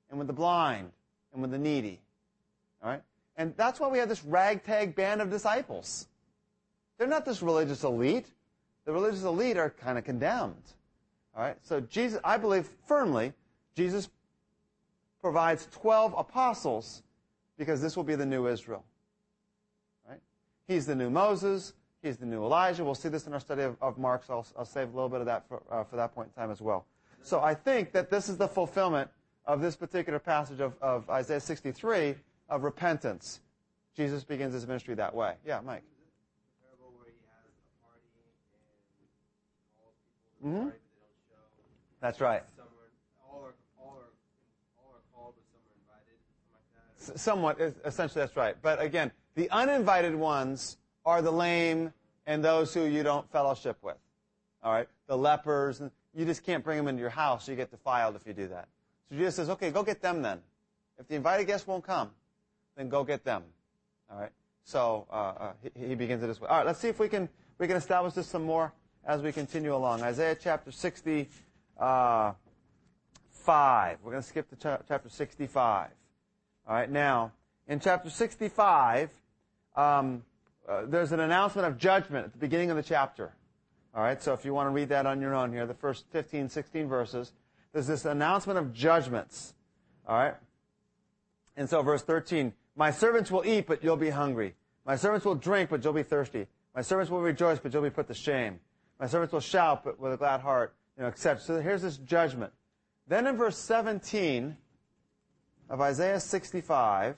and with the blind and with the needy. All right? And that's why we have this ragtag band of disciples. They're not this religious elite. The religious elite are kind of condemned. All right? So Jesus, I believe firmly, Jesus provides twelve apostles because this will be the new Israel. Right? He's the new Moses. He's the new Elijah. We'll see this in our study of, of Mark, so I'll, I'll save a little bit of that for, uh, for that point in time as well. So I think that this is the fulfillment of this particular passage of, of Isaiah sixty-three of repentance. Jesus begins his ministry that way. Yeah, Mike. The parable where he has a party and he calls people to the Mm-hmm. party, but they don't show. That's right. Some are, all are all are all are called, but some are invited, something like that. S- somewhat, essentially, that's right. But again, the uninvited ones are the lame and those who you don't fellowship with. All right, the lepers, and you just can't bring them into your house. You get defiled if you do that. So Jesus says, okay, go get them then. If the invited guests won't come, then go get them. All right. So uh, uh, he, he begins it this way. All right. Let's see if we can we can establish this some more as we continue along. Isaiah chapter sixty-five. We're going to skip to cha- chapter sixty-five. All right. Now, in chapter sixty-five, um, uh, there's an announcement of judgment at the beginning of the chapter. All right. So if you want to read that on your own here, the first fifteen, sixteen verses, there's this announcement of judgments. All right. And so verse thirteen, my servants will eat, but you'll be hungry. My servants will drink, but you'll be thirsty. My servants will rejoice, but you'll be put to shame. My servants will shout, but with a glad heart, you know, et cetera. So here's this judgment. Then in verse seventeen of Isaiah sixty-five,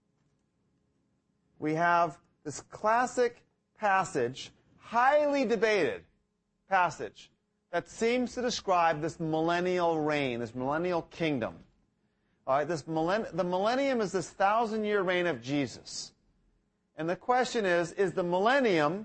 we have this classic passage, highly debated passage, that seems to describe this millennial reign, this millennial kingdom. All right, this millenn- the millennium is this thousand-year reign of Jesus. And the question is, is the millennium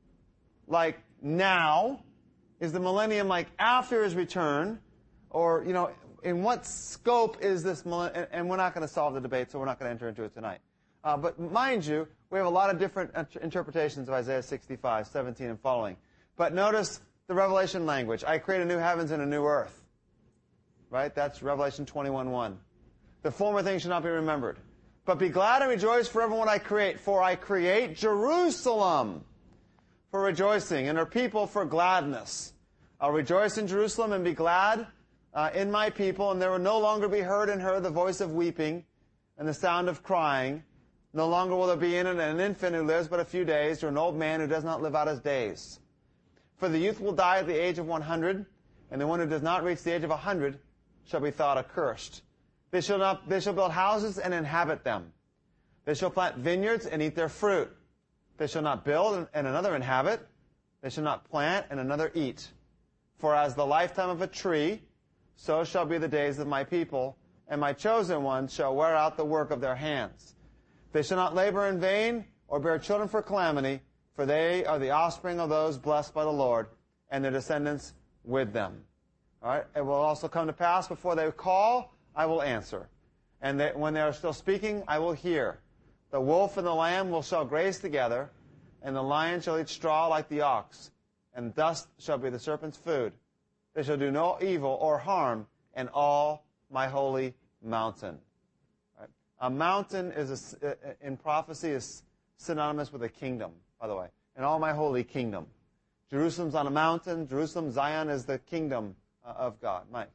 like now? Is the millennium like after his return? Or, you know, in what scope is this millennium? And we're not going to solve the debate, so we're not going to enter into it tonight. Uh, but mind you, we have a lot of different interpretations of Isaiah sixty-five, seventeen, and following. But notice the Revelation language. I create a new heavens and a new earth. Right? That's Revelation twenty-one one. The former things shall not be remembered. But be glad and rejoice for everyone I create. For I create Jerusalem for rejoicing, and her people for gladness. I'll rejoice in Jerusalem and be glad uh, in my people, and there will no longer be heard in her the voice of weeping and the sound of crying. No longer will there be in it an infant who lives but a few days, or an old man who does not live out his days. For the youth will die at the age of one hundred, and the one who does not reach the age of one hundred shall be thought accursed. They shall not, they shall build houses and inhabit them. They shall plant vineyards and eat their fruit. They shall not build and another inhabit. They shall not plant and another eat. For as the lifetime of a tree, so shall be the days of my people, and my chosen ones shall wear out the work of their hands. They shall not labor in vain or bear children for calamity, for they are the offspring of those blessed by the Lord, and their descendants with them. All right. It will also come to pass before they call, I will answer. And they, when they are still speaking, I will hear. The wolf and the lamb will shall graze together, and the lion shall eat straw like the ox, and dust shall be the serpent's food. They shall do no evil or harm in all my holy mountain. Right? A mountain is a, in prophecy is synonymous with a kingdom, by the way. In all my holy kingdom. Jerusalem's on a mountain. Jerusalem, Zion is the kingdom uh, of God. Mike.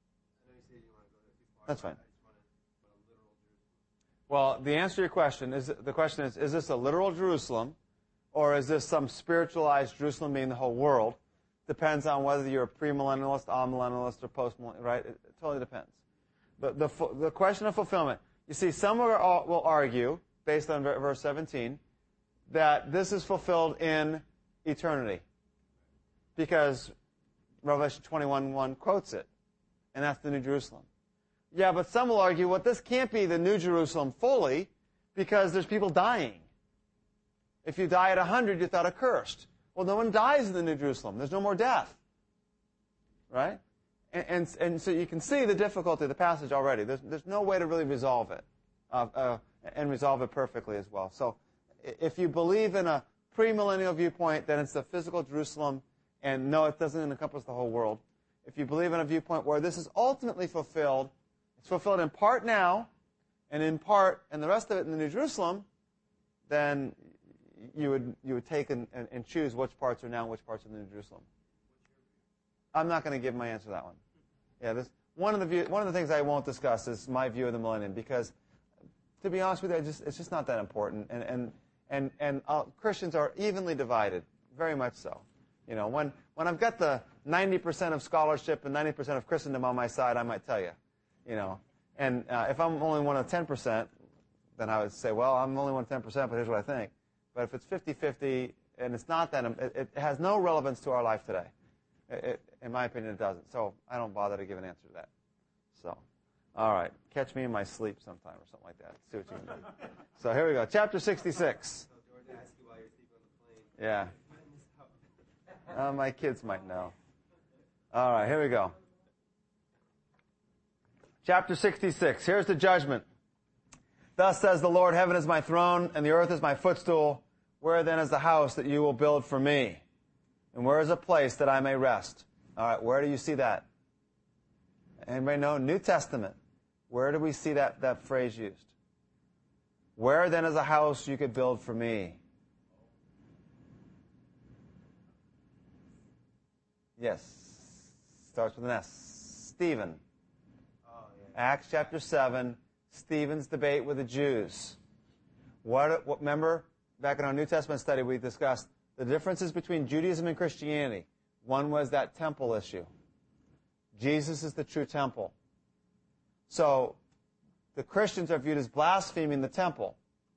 That's fine. Well, the answer to your question is, the question is, is this a literal Jerusalem, or is this some spiritualized Jerusalem meaning the whole world? Depends on whether you're a premillennialist, amillennialist, or postmillennialist, right? It, it totally depends. The, the, the question of fulfillment. You see, some will, will argue, based on verse seventeen, that this is fulfilled in eternity. Because Revelation twenty-one one quotes it. And that's the New Jerusalem. Yeah, but some will argue, well, this can't be the New Jerusalem fully because there's people dying. If you die at one hundred, you're thought accursed. Well, no one dies in the New Jerusalem. There's no more death. Right? And, and, and so you can see the difficulty of the passage already. There's, there's no way to really resolve it uh, uh, and resolve it perfectly as well. So if you believe in a premillennial viewpoint, then it's the physical Jerusalem, and no, it doesn't encompass the whole world. If you believe in a viewpoint where this is ultimately fulfilled, it's it's fulfilled in part now, and in part, and the rest of it in the New Jerusalem, then you would you would take and, and, and choose which parts are now and which parts are in the New Jerusalem. I'm not going to give my answer to that one. Yeah, this one of the view, one of the things I won't discuss is my view of the millennium, because, to be honest with you, I just, it's just not that important, and and and and uh, Christians are evenly divided, very much so. You know, when when I've got the ninety percent of scholarship and ninety percent of Christendom on my side, I might tell you, you know, and uh, if I'm only one of ten percent, then I would say, well, I'm only one of ten percent, but here's what I think. But if it's fifty-fifty, and it's not that, it, it has no relevance to our life today. It, it, in my opinion, it doesn't. So I don't bother to give an answer to that. So, all right. Catch me in my sleep sometime or something like that. See what you can do. So here we go. Chapter sixty-six. So George asked you while you're sleeping on the plane. Yeah. Uh, my kids might know. All right. Here we go. Chapter sixty-six. Here's the judgment. Thus says the Lord, heaven is my throne, and the earth is my footstool. Where then is the house that you will build for me? And where is a place that I may rest? All right, where do you see that? Anybody know? New Testament. Where do we see that, that phrase used? Where then is a house you could build for me? Yes. Starts with an S. Stephen. Oh, yeah. Acts chapter seven. Stephen's debate with the Jews. What, what, remember, back in our New Testament study, we discussed the differences between Judaism and Christianity. One was that temple issue. Jesus is the true temple. So the Christians are viewed as blaspheming the temple.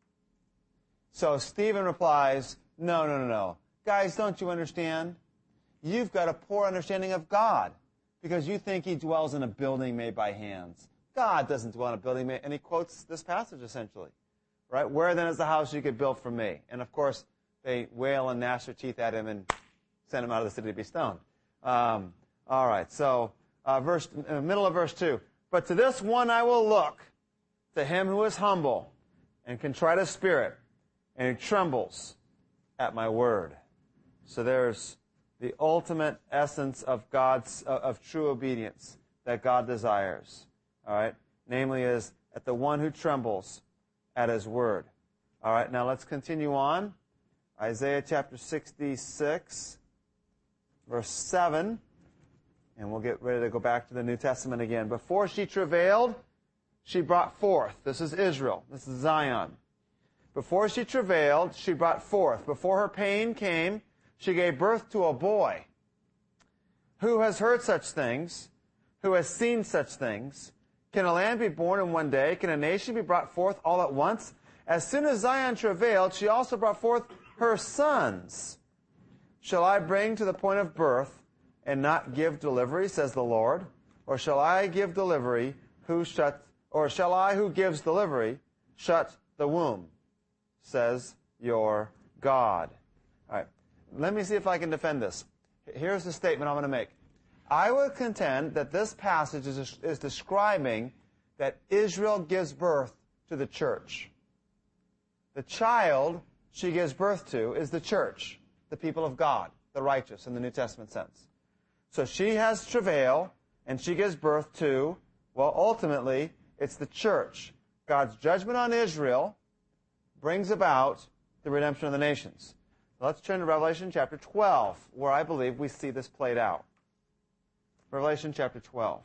So Stephen replies, no, no, no, no. Guys, don't you understand? You've got a poor understanding of God because you think he dwells in a building made by hands. God doesn't dwell in a building made, and he quotes this passage essentially. Right? Where then is the house you could build for me? And of course, they wail and gnash their teeth at him and send him out of the city to be stoned. Um, all right, so uh, verse, uh, middle of verse two. But to this one I will look, to him who is humble and contrite of spirit, and who trembles at my word. So there's the ultimate essence of God's uh, of true obedience that God desires. All right, namely is at the one who trembles at his word. All right, now let's continue on. Isaiah chapter sixty-six, verse seven. And we'll get ready to go back to the New Testament again. Before she travailed, she brought forth. This is Israel. This is Zion. Before she travailed, she brought forth. Before her pain came, she gave birth to a boy. Who has heard such things? Who has seen such things? Can a land be born in one day? Can a nation be brought forth all at once? As soon as Zion travailed, she also brought forth her sons. Shall I bring to the point of birth and not give delivery, says the Lord? Or shall I give delivery who shut, or shall I who gives delivery shut the womb, says your God? All right. Let me see if I can defend this. Here's the statement I'm going to make. I would contend that this passage is, is describing that Israel gives birth to the church. The child she gives birth to is the church, the people of God, the righteous in the New Testament sense. So she has travail, and she gives birth to, well, ultimately, it's the church. God's judgment on Israel brings about the redemption of the nations. Let's turn to Revelation chapter twelve, where I believe we see this played out. Revelation chapter twelve.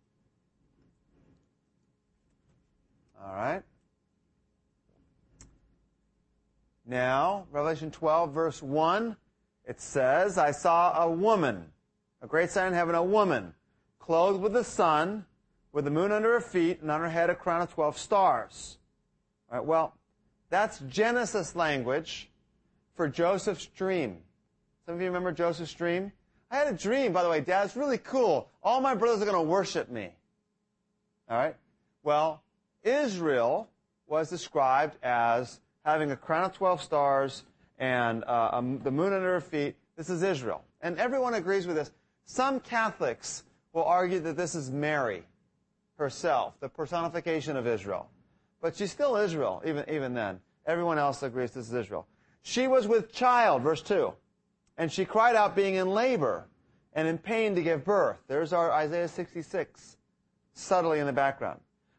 All right. Now, Revelation twelve, verse one, it says, I saw a woman, a great sign in heaven, a woman, clothed with the sun, with the moon under her feet, and on her head a crown of twelve stars. All right, well, that's Genesis language for Joseph's dream. Some of you remember Joseph's dream? I had a dream, by the way, Dad. It's really cool. All my brothers are going to worship me. All right? Well, Israel was described as having a crown of twelve stars and uh, um, the moon under her feet. This is Israel. And everyone agrees with this. Some Catholics will argue that this is Mary herself, the personification of Israel. But she's still Israel, even, even then. Everyone else agrees this is Israel. She was with child, verse two. And she cried out, being in labor and in pain to give birth. There's our Isaiah sixty-six, subtly in the background.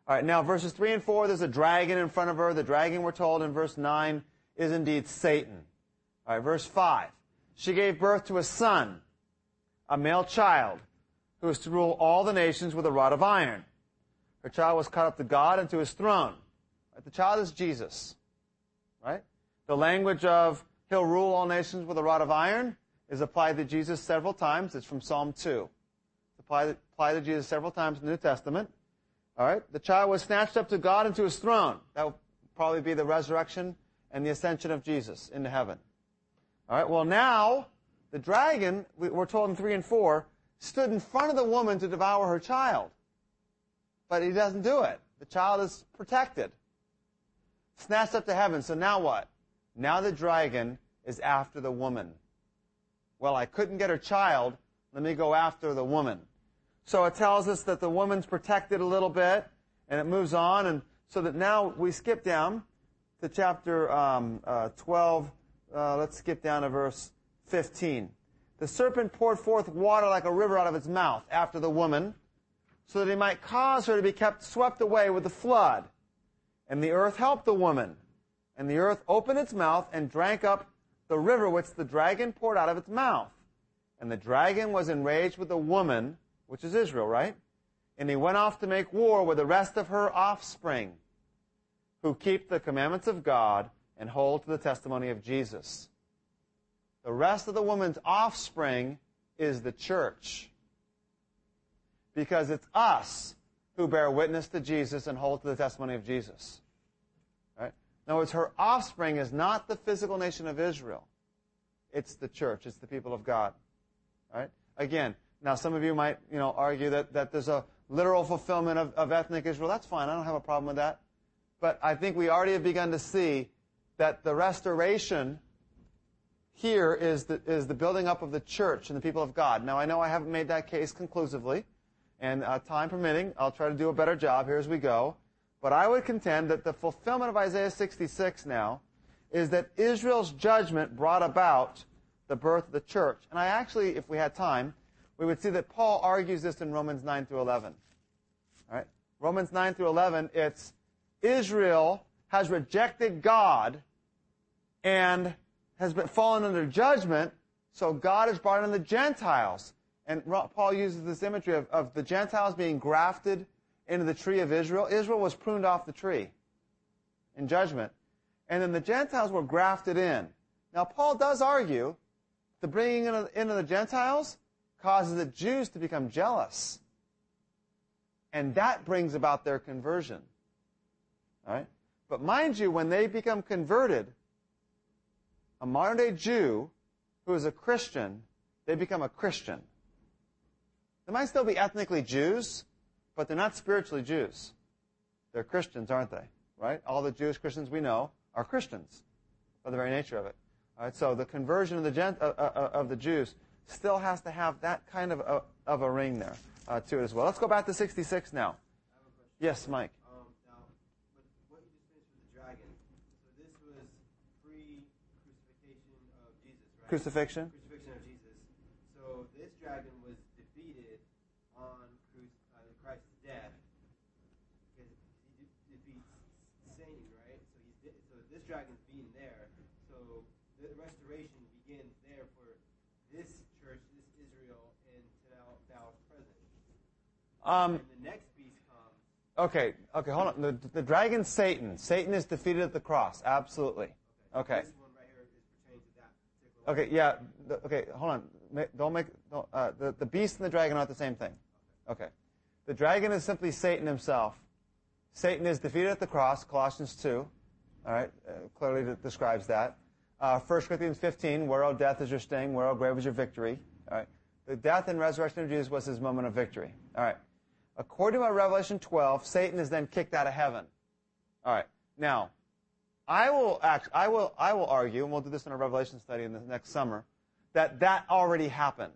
All right, now verses three and four, there's a dragon in front of her. The dragon, we're told in verse nine, is indeed Satan. All right, verse five. She gave birth to a son, a male child, who is to rule all the nations with a rod of iron. Her child was caught up to God and to his throne. Right, the child is Jesus. Right? The language of he'll rule all nations with a rod of iron is applied to Jesus several times. It's from Psalm two. It's applied, applied to Jesus several times in the New Testament. All right? The child was snatched up to God and to his throne. That will probably be the resurrection and the ascension of Jesus into heaven. All right? Well, now, the dragon, we're told in three and four, stood in front of the woman to devour her child. But he doesn't do it. The child is protected. Snatched up to heaven. So now what? Now the dragon is after the woman. Well, I couldn't get her child. Let me go after the woman. So it tells us that the woman's protected a little bit, and it moves on. And so that now we skip down to chapter um, uh, twelve. Uh, let's skip down to verse fifteen. The serpent poured forth water like a river out of its mouth after the woman, so that he might cause her to be kept swept away with the flood. And the earth helped the woman. And the earth opened its mouth and drank up the river which the dragon poured out of its mouth. And the dragon was enraged with the woman, which is Israel, right? And he went off to make war with the rest of her offspring, who keep the commandments of God and hold to the testimony of Jesus. The rest of the woman's offspring is the church. Because it's us who bear witness to Jesus and hold to the testimony of Jesus. Right? In other words, her offspring is not the physical nation of Israel. It's the church. It's the people of God. Right? Again, now some of you might, you know, argue that, that there's a literal fulfillment of, of ethnic Israel. That's fine. I don't have a problem with that. But I think we already have begun to see that the restoration here is the, is the building up of the church and the people of God. Now, I know I haven't made that case conclusively. And uh, time permitting, I'll try to do a better job here as we go. But I would contend that the fulfillment of Isaiah sixty-six now is that Israel's judgment brought about the birth of the church. And I actually, if we had time, we would see that Paul argues this in Romans nine through eleven. All right? Romans nine through eleven, it's Israel has rejected God and has been fallen under judgment, so God has brought in the Gentiles. And Paul uses this imagery of, of the Gentiles being grafted into the tree of Israel. Israel was pruned off the tree in judgment. And then the Gentiles were grafted in. Now, Paul does argue the bringing in of, in of the Gentiles causes the Jews to become jealous. And that brings about their conversion. All right? But mind you, when they become converted, a modern-day Jew who is a Christian, they become a Christian. They might still be ethnically Jews, but they're not spiritually Jews. They're Christians, aren't they? Right? All the Jewish Christians we know are Christians by the very nature of it. All right? So the conversion of the Gent- uh, uh, of the Jews still has to have that kind of a, of a ring there uh, to it as well. Let's go back to sixty-six now. I have a question. Yes, Mike. Um, now, with what you just finished with the dragon, so this was pre-crucifixion of Jesus, right? Crucifixion. Crucifixion of Jesus. So this dragon was defeated on cru- uh, Christ's death because he de- defeats Satan, right? So he's de- so this dragon's being there. So the restoration begins there for this church, this Israel, and to now, now present. Um, and the next beast comes. okay, okay, hold on. The, the dragon Satan. Satan is defeated at the cross. Absolutely. Okay. This one right here is pertaining to that particular one. Okay, yeah. The, okay, hold on. Ma- Don't make don't, uh, the the beast and the dragon are not the same thing. Okay, the dragon is simply Satan himself. Satan is defeated at the cross. Colossians two, all right, uh, clearly de- describes that. Uh, First Corinthians fifteen, where, O death, is your sting, where, O grave, is your victory. All right, the death and resurrection of Jesus was his moment of victory. All right, according to Revelation twelve, Satan is then kicked out of heaven. All right, now, I will act, I will I will argue, and we'll do this in a Revelation study in the next summer, that that already happened.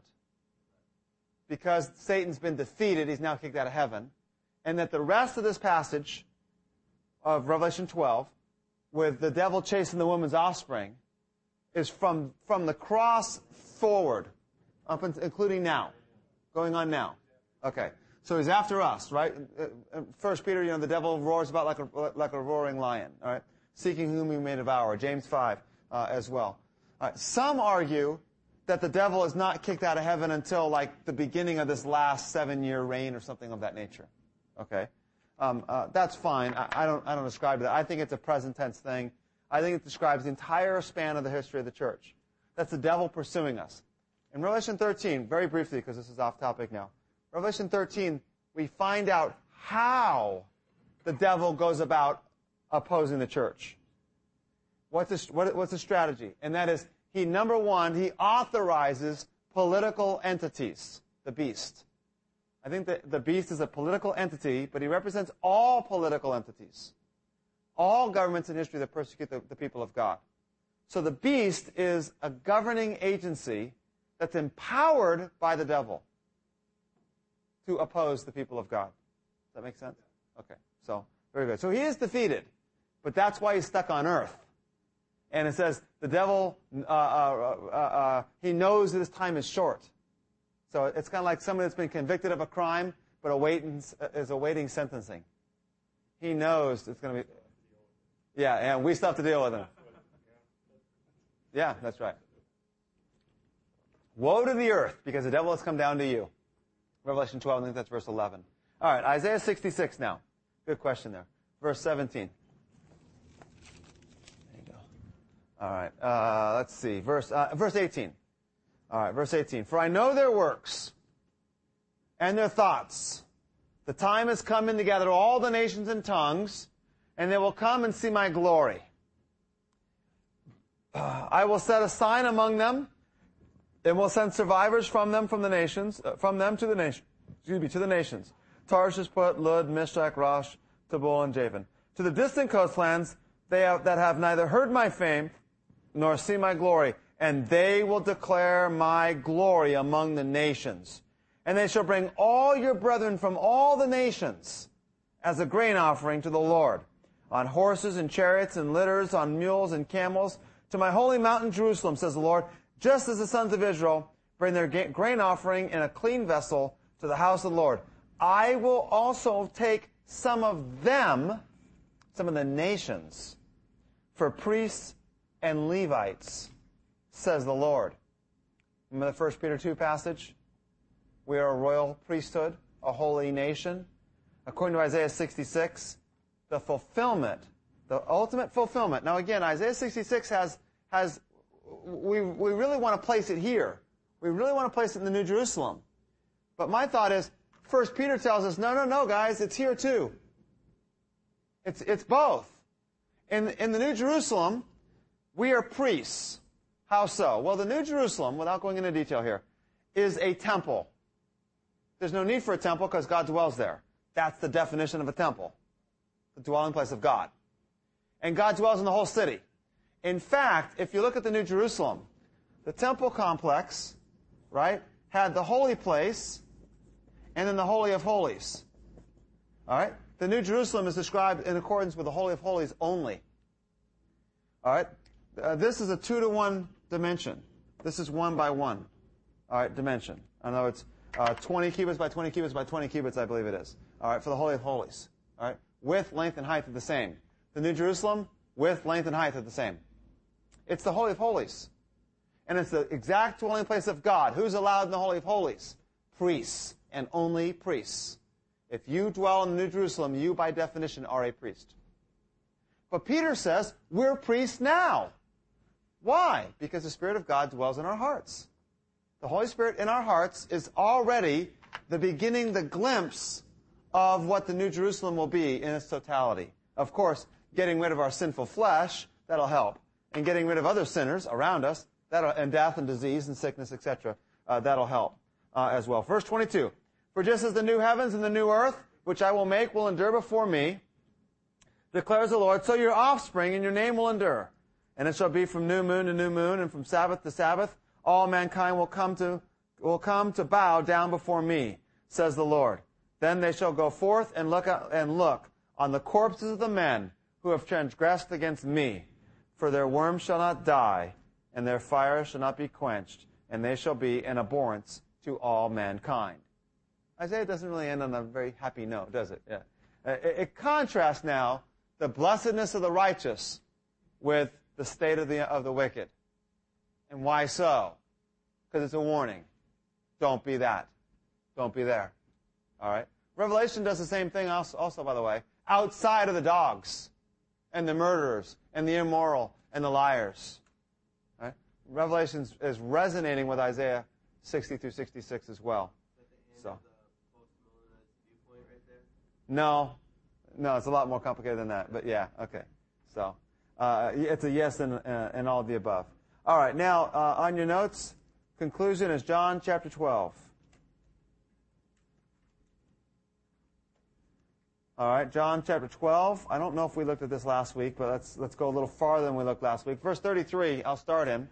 Because Satan's been defeated, he's now kicked out of heaven. And that the rest of this passage of Revelation twelve, with the devil chasing the woman's offspring, is from, from the cross forward, up in, including now, going on now. Okay. So he's after us, right? First Peter, you know, the devil roars about like a, like a roaring lion, all right? Seeking whom he may devour. James five uh, as well. All right. Some argue that the devil is not kicked out of heaven until like the beginning of this last seven-year reign or something of that nature. Okay? Um, uh, that's fine. I, I don't I don't ascribe to that. I think it's a present tense thing. I think it describes the entire span of the history of the church. That's the devil pursuing us. In Revelation thirteen, very briefly, because this is off topic now, Revelation thirteen, we find out how the devil goes about opposing the church. What's the, what, what's the strategy? And that is, he, number one, he authorizes political entities, the beast. I think that the beast is a political entity, but he represents all political entities, all governments in history that persecute the, the people of God. So the beast is a governing agency that's empowered by the devil to oppose the people of God. Does that make sense? Okay, so very good. So he is defeated, but that's why he's stuck on earth. And it says the devil, uh, uh, uh, uh, he knows that his time is short. So it's kind of like somebody that's been convicted of a crime, but awaiting, is awaiting sentencing. He knows it's going to be... Yeah, and we still have to deal with him. Yeah, that's right. Woe to the earth, because the devil has come down to you. Revelation twelve, I think that's verse eleven. All right, Isaiah sixty-six now. Good question there. Verse seventeen. There you go. All right, uh, let's see. Verse, uh, verse eighteen. All right, verse eighteen. For I know their works and their thoughts. The time has come in to gather all the nations and tongues, and they will come and see my glory. Uh, I will set a sign among them, and will send survivors from them from the nations, uh, from them to the nation, excuse me, to the nations. Tarshish, Put, Lud, Meshach, Rosh, Tabor, and Javan. To the distant coastlands they have, that have neither heard my fame nor seen my glory, and they will declare my glory among the nations. And they shall bring all your brethren from all the nations as a grain offering to the Lord, on horses and chariots and litters, on mules and camels, to my holy mountain Jerusalem, says the Lord, just as the sons of Israel bring their grain offering in a clean vessel to the house of the Lord. I will also take some of them, some of the nations, for priests and Levites, says the Lord. Remember the First Peter two passage? We are a royal priesthood, a holy nation. According to Isaiah sixty-six, the fulfillment, the ultimate fulfillment. Now again, Isaiah sixty-six has, has we, we really want to place it here. We really want to place it in the New Jerusalem. But my thought is, First Peter tells us, no, no, no, guys, it's here too. It's, it's both. In, in the New Jerusalem, we are priests. How so? Well, the New Jerusalem, without going into detail here, is a temple. There's no need for a temple because God dwells there. That's the definition of a temple. The dwelling place of God. And God dwells in the whole city. In fact, if you look at the New Jerusalem, the temple complex, right, had the holy place and then the Holy of Holies. All right? The New Jerusalem is described in accordance with the Holy of Holies only. All right? Uh, this is a two to one dimension. This is one by one. All right, dimension. I know it's uh, twenty cubits by twenty cubits by twenty cubits, I believe it is. All right, for the Holy of Holies. All right? Width, length, and height are the same. The New Jerusalem, width, length, and height are the same. It's the Holy of Holies. And it's the exact dwelling place of God. Who's allowed in the Holy of Holies? Priests, and only priests. If you dwell in the New Jerusalem, you by definition are a priest. But Peter says, we're priests now. Why? Because the Spirit of God dwells in our hearts. The Holy Spirit in our hearts is already the beginning, the glimpse of what the New Jerusalem will be in its totality. Of course, getting rid of our sinful flesh, that'll help. And getting rid of other sinners around us, that'll, and death and disease and sickness, et cetera, uh, that'll help uh, as well. Verse twenty-two, for just as the new heavens and the new earth, which I will make, will endure before me, declares the Lord, so your offspring and your name will endure. And it shall be from new moon to new moon, and from Sabbath to Sabbath, all mankind will come to will come to bow down before me, says the Lord. Then they shall go forth and look and look on the corpses of the men who have transgressed against me. For their worm shall not die, and their fire shall not be quenched, and they shall be an abhorrence to all mankind. Isaiah doesn't really end on a very happy note, does it? Yeah. It, it contrasts now the blessedness of the righteous with the state of the of the wicked. And why so? Because it's a warning. Don't be that. Don't be there. All right? Revelation does the same thing also, also, by the way, outside of the dogs and the murderers and the immoral and the liars. All right? Revelation is resonating with Isaiah sixty through sixty-six as well. Is that the end So. of the post-millennialist viewpoint right there? No. No, it's a lot more complicated than that. But yeah, okay. So, uh, it's a yes and, uh, and all of the above. All right, now, uh, on your notes, conclusion is John chapter twelve. All right, John chapter twelve. I don't know if we looked at this last week, but let's let's go a little farther than we looked last week. Verse thirty-three, I'll start him.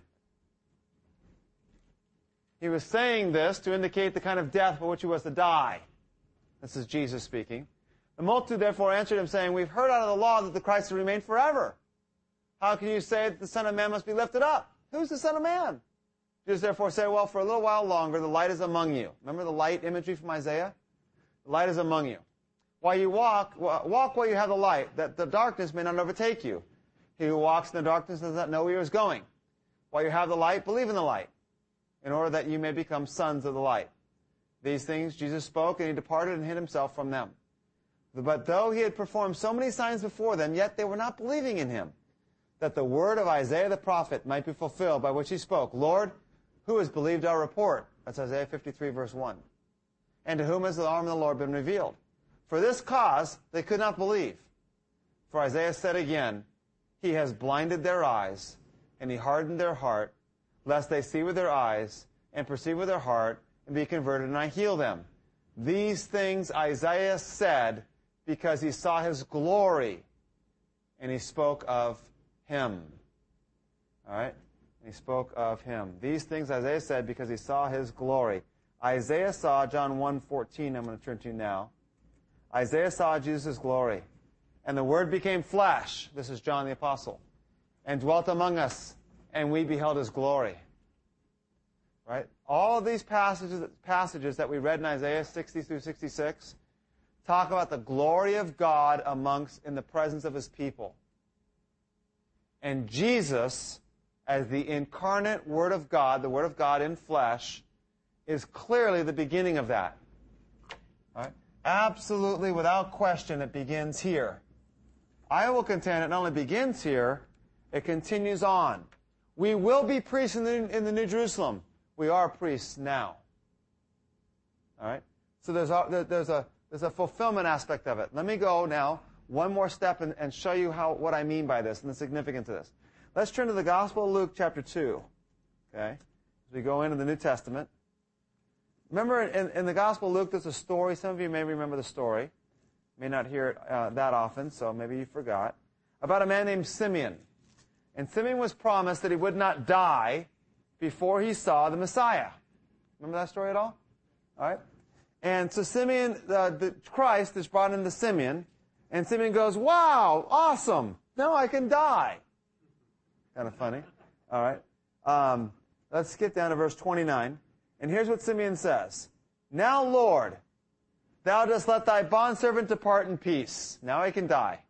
He was saying this to indicate the kind of death by which he was to die. This is Jesus speaking. The multitude therefore answered him, saying, We've heard out of the law that the Christ will remain forever. How can you say that the Son of Man must be lifted up? Who's the Son of Man? Jesus therefore said, Well, for a little while longer, the light is among you. Remember the light imagery from Isaiah? The light is among you. While you walk, walk while you have the light, that the darkness may not overtake you. He who walks in the darkness does not know where he is going. While you have the light, believe in the light, in order that you may become sons of the light. These things Jesus spoke, and he departed and hid himself from them. But though he had performed so many signs before them, yet they were not believing in him, that the word of Isaiah the prophet might be fulfilled, by which he spoke, Lord, who has believed our report? That's Isaiah fifty-three, verse one. And to whom has the arm of the Lord been revealed? For this cause they could not believe. For Isaiah said again, He has blinded their eyes, and he hardened their heart, lest they see with their eyes, and perceive with their heart, and be converted, and I heal them. These things Isaiah said because he saw his glory, and he spoke of him. All right? He spoke of him. These things Isaiah said because he saw his glory. Isaiah saw, John one fourteen, I'm going to turn to you now. Isaiah saw Jesus' glory. And the Word became flesh, this is John the Apostle, and dwelt among us, and we beheld his glory. Right? All of these passages, passages that we read in Isaiah sixty through sixty-six talk about the glory of God amongst, in the presence of his people. And Jesus, as the incarnate Word of God, the Word of God in flesh, is clearly the beginning of that. All right? Absolutely, without question, it begins here. I will contend it not only begins here, it continues on. We will be priests in the, in the New Jerusalem. We are priests now. All right? So there's a, there's a, there's a fulfillment aspect of it. Let me go now one more step and, and show you how what I mean by this and the significance of this. Let's turn to the Gospel of Luke chapter two. Okay? As we go into the New Testament. Remember in, in the Gospel of Luke there's a story. Some of you may remember the story. May not hear it uh, that often, so maybe you forgot. About a man named Simeon. And Simeon was promised that he would not die before he saw the Messiah. Remember that story at all? All right? And so Simeon, uh, the Christ is brought into Simeon, and Simeon goes, wow, awesome, now I can die. Kind of funny. All right? Um, let's skip down to verse twenty-nine. And here's what Simeon says. Now, Lord, thou dost let thy bondservant depart in peace. Now I can die.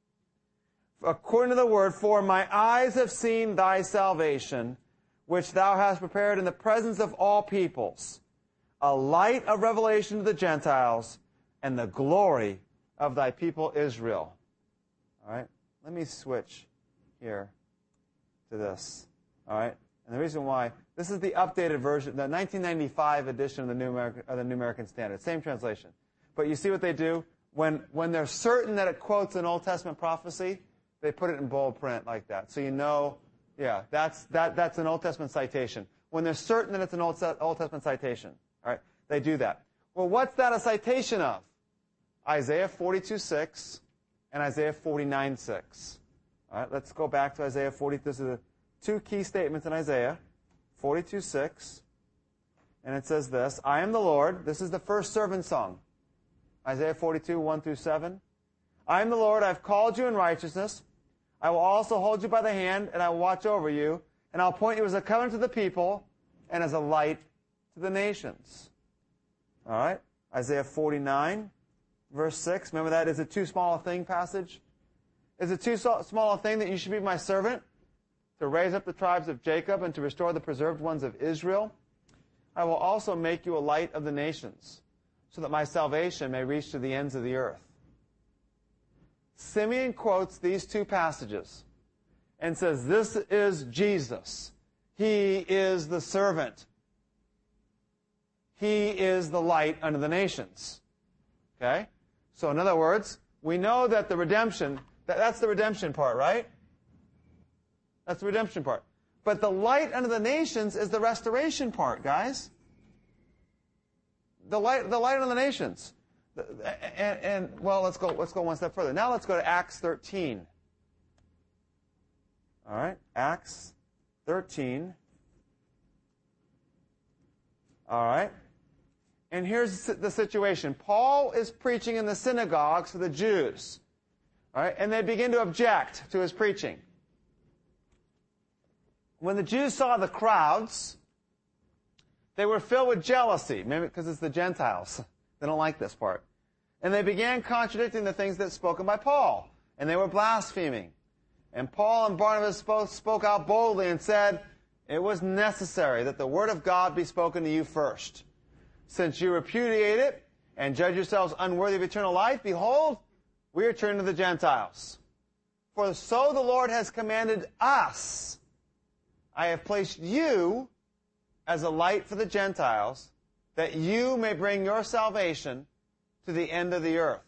According to the word, for my eyes have seen thy salvation, which thou hast prepared in the presence of all peoples, a light of revelation to the Gentiles, and the glory of thy people Israel. All right? Let me switch here to this. All right? And the reason why, this is the updated version, the nineteen ninety-five edition of the New American, of the New American Standard. Same translation. But you see what they do? When, when they're certain that it quotes an Old Testament prophecy, they put it in bold print like that. So you know, yeah, that's, that, that's an Old Testament citation. When they're certain that it's an Old, Old Testament citation, all right, they do that. Well, what's that a citation of? Isaiah forty-two six and Isaiah forty-nine six. All right, let's go back to Isaiah forty. This is the two key statements in Isaiah forty-two six. And it says this, I am the Lord. This is the first servant song. Isaiah forty-two, one through seven. I am the Lord, I have called you in righteousness. I will also hold you by the hand, and I will watch over you, and I'll appoint you as a covenant to the people, and as a light to the nations. All right? Isaiah forty-nine, verse six. Remember that? Is it too small a thing passage? Is it too small a thing that you should be my servant, to raise up the tribes of Jacob and to restore the preserved ones of Israel? I will also make you a light of the nations, so that my salvation may reach to the ends of the earth. Simeon quotes these two passages and says, this is Jesus. He is the servant. He is the light unto the nations. Okay? So in other words, we know that the redemption, that, that's the redemption part, right? That's the redemption part. But the light unto the nations is the restoration part, guys. The light, the light unto the nations. And, and well, let's go, let's go one step further. Now let's go to Acts thirteen. All right, Acts thirteen. All right. And here's the situation. Paul is preaching in the synagogues for the Jews. All right, and they begin to object to his preaching. When the Jews saw the crowds, they were filled with jealousy, maybe because it's the Gentiles. They don't like this part. And they began contradicting the things that spoken by Paul. And they were blaspheming. And Paul and Barnabas both spoke out boldly and said, it was necessary that the word of God be spoken to you first. Since you repudiate it and judge yourselves unworthy of eternal life, behold, we are turned to the Gentiles. For so the Lord has commanded us. I have placed you as a light for the Gentiles, that you may bring your salvation to the end of the earth.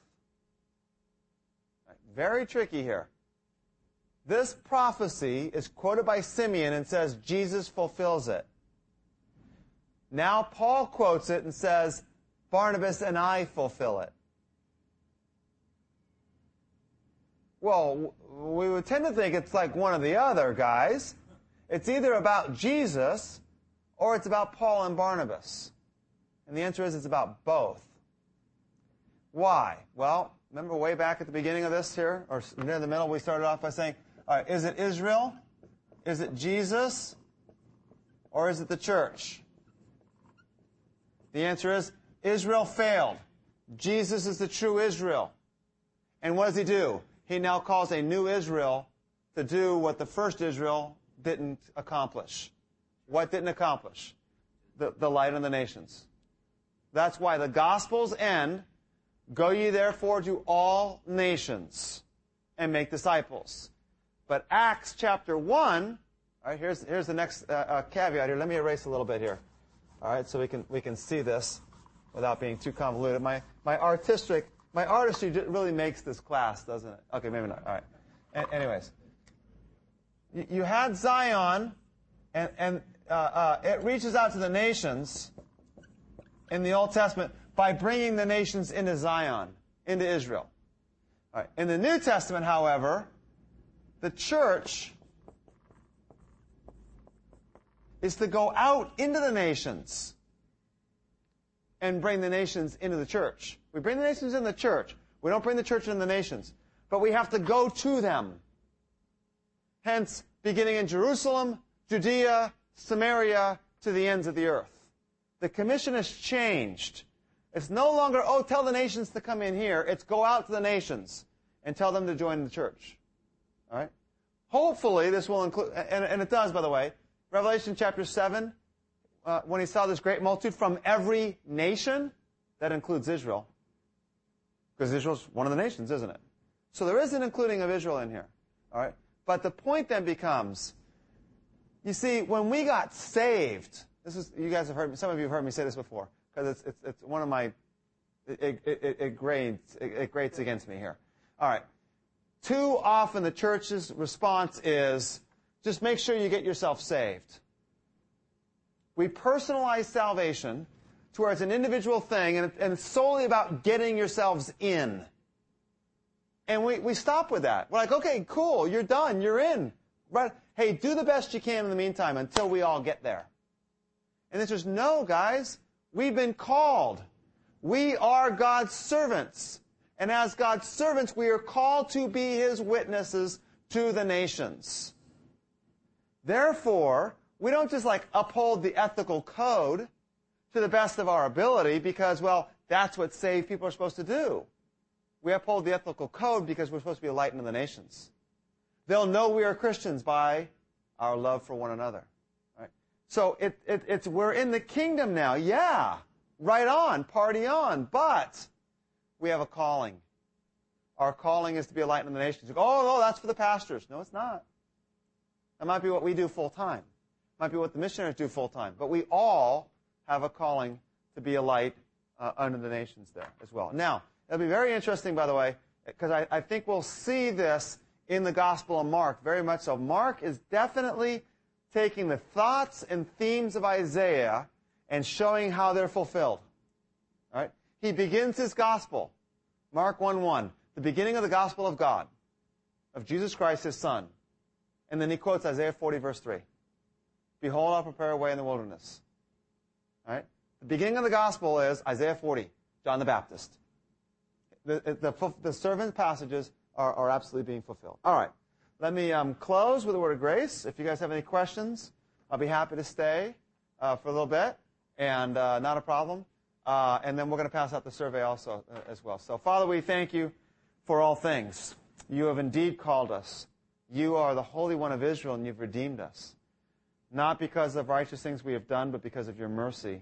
Very tricky here. This prophecy is quoted by Simeon and says Jesus fulfills it. Now Paul quotes it and says, Barnabas and I fulfill it. Well, we would tend to think it's like one or the other, guys. It's either about Jesus or it's about Paul and Barnabas. And the answer is it's about both. Why? Well, remember way back at the beginning of this here, or near the middle, we started off by saying, all right, is it Israel? Is it Jesus? Or is it the church? The answer is Israel failed. Jesus is the true Israel. And what does he do? He now calls a new Israel to do what the first Israel didn't accomplish. What didn't accomplish? The, the light on the nations. That's why the Gospels end, go ye therefore to all nations and make disciples. But Acts chapter one, all right, here's, here's the next uh, uh, caveat here. Let me erase a little bit here. All right, so we can, we can see this without being too convoluted. My, my artistic, my artistry really makes this class, doesn't it? Okay, maybe not. All right. A- anyways. You had Zion, and, and uh, uh, it reaches out to the nations in the Old Testament by bringing the nations into Zion, into Israel. All right. In the New Testament, however, the church is to go out into the nations and bring the nations into the church. We bring the nations in the church. We don't bring the church into the nations. But we have to go to them. Hence, beginning in Jerusalem, Judea, Samaria, to the ends of the earth. The commission has changed. It's no longer, oh, tell the nations to come in here. It's go out to the nations and tell them to join the church. All right? Hopefully, this will include, and, and it does, by the way, Revelation chapter seven, uh, when he saw this great multitude from every nation, that includes Israel. Because Israel's one of the nations, isn't it? So there is an including of Israel in here. All right? But the point then becomes, you see, when we got saved, this is, you guys have heard me, some of you have heard me say this before, because it's, it's, it's one of my, it, it, it, it, grates, it, it grates against me here. All right. Too often the church's response is, just make sure you get yourself saved. We personalize salvation to where it's an individual thing, and, it, and it's solely about getting yourselves in. And we, we stop with that. We're like, okay, cool, you're done, you're in. Right? Hey, do the best you can in the meantime until we all get there. And it's just, no, guys, we've been called. We are God's servants. And as God's servants, we are called to be His witnesses to the nations. Therefore, we don't just like uphold the ethical code to the best of our ability because, well, That's what saved people are supposed to do. We uphold the ethical code because we're supposed to be a light unto the nations. They'll know we are Christians by our love for one another. Right? So it, it, it's we're in the kingdom now. Yeah, right on, party on. But we have a calling. Our calling is to be a light unto the nations. You go, oh, no, that's for the pastors. No, it's not. That might be what we do full time. It might be what the missionaries do full time. But we all have a calling to be a light uh, unto the nations there as well. Now, it'll be very interesting, by the way, because I, I think we'll see this in the Gospel of Mark, very much so. Mark is definitely taking the thoughts and themes of Isaiah and showing how they're fulfilled. All right? He begins his Gospel, Mark one one, the beginning of the Gospel of God, of Jesus Christ, his Son. And then he quotes Isaiah forty, verse three. Behold, I'll prepare a way in the wilderness. All right? The beginning of the Gospel is Isaiah forty, John the Baptist. The, the, the servant passages are, are absolutely being fulfilled. All right. Let me um, close with a word of grace. If you guys have any questions, I'll be happy to stay uh, for a little bit, and uh, not a problem. Uh, and then we're going to pass out the survey also uh, as well. So, Father, we thank you for all things. You have indeed called us. You are the Holy One of Israel, and you've redeemed us. Not because of righteous things we have done, but because of your mercy.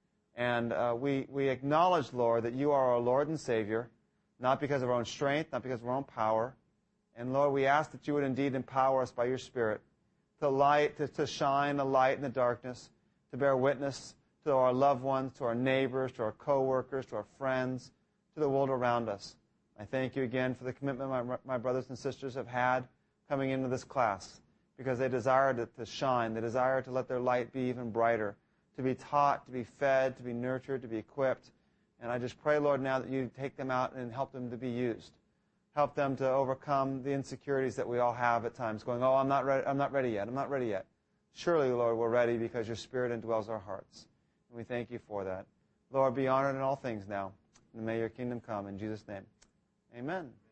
And uh, we, we acknowledge, Lord, that you are our Lord and Savior, not because of our own strength, not because of our own power. And, Lord, we ask that you would indeed empower us by your Spirit to light, to, to shine a light in the darkness, to bear witness to our loved ones, to our neighbors, to our co-workers, to our friends, to the world around us. I thank you again for the commitment my, my brothers and sisters have had coming into this class, because they desire to, to shine. They desire to let their light be even brighter, to be taught, to be fed, to be nurtured, to be equipped. And I just pray, Lord, now that you take them out and help them to be used. Help them to overcome the insecurities that we all have at times, going, oh, I'm not ready, I'm not ready yet, I'm not ready yet. Surely, Lord, we're ready because your Spirit indwells our hearts. And we thank you for that. Lord, be honored in all things now. And may your kingdom come. In Jesus' name, amen.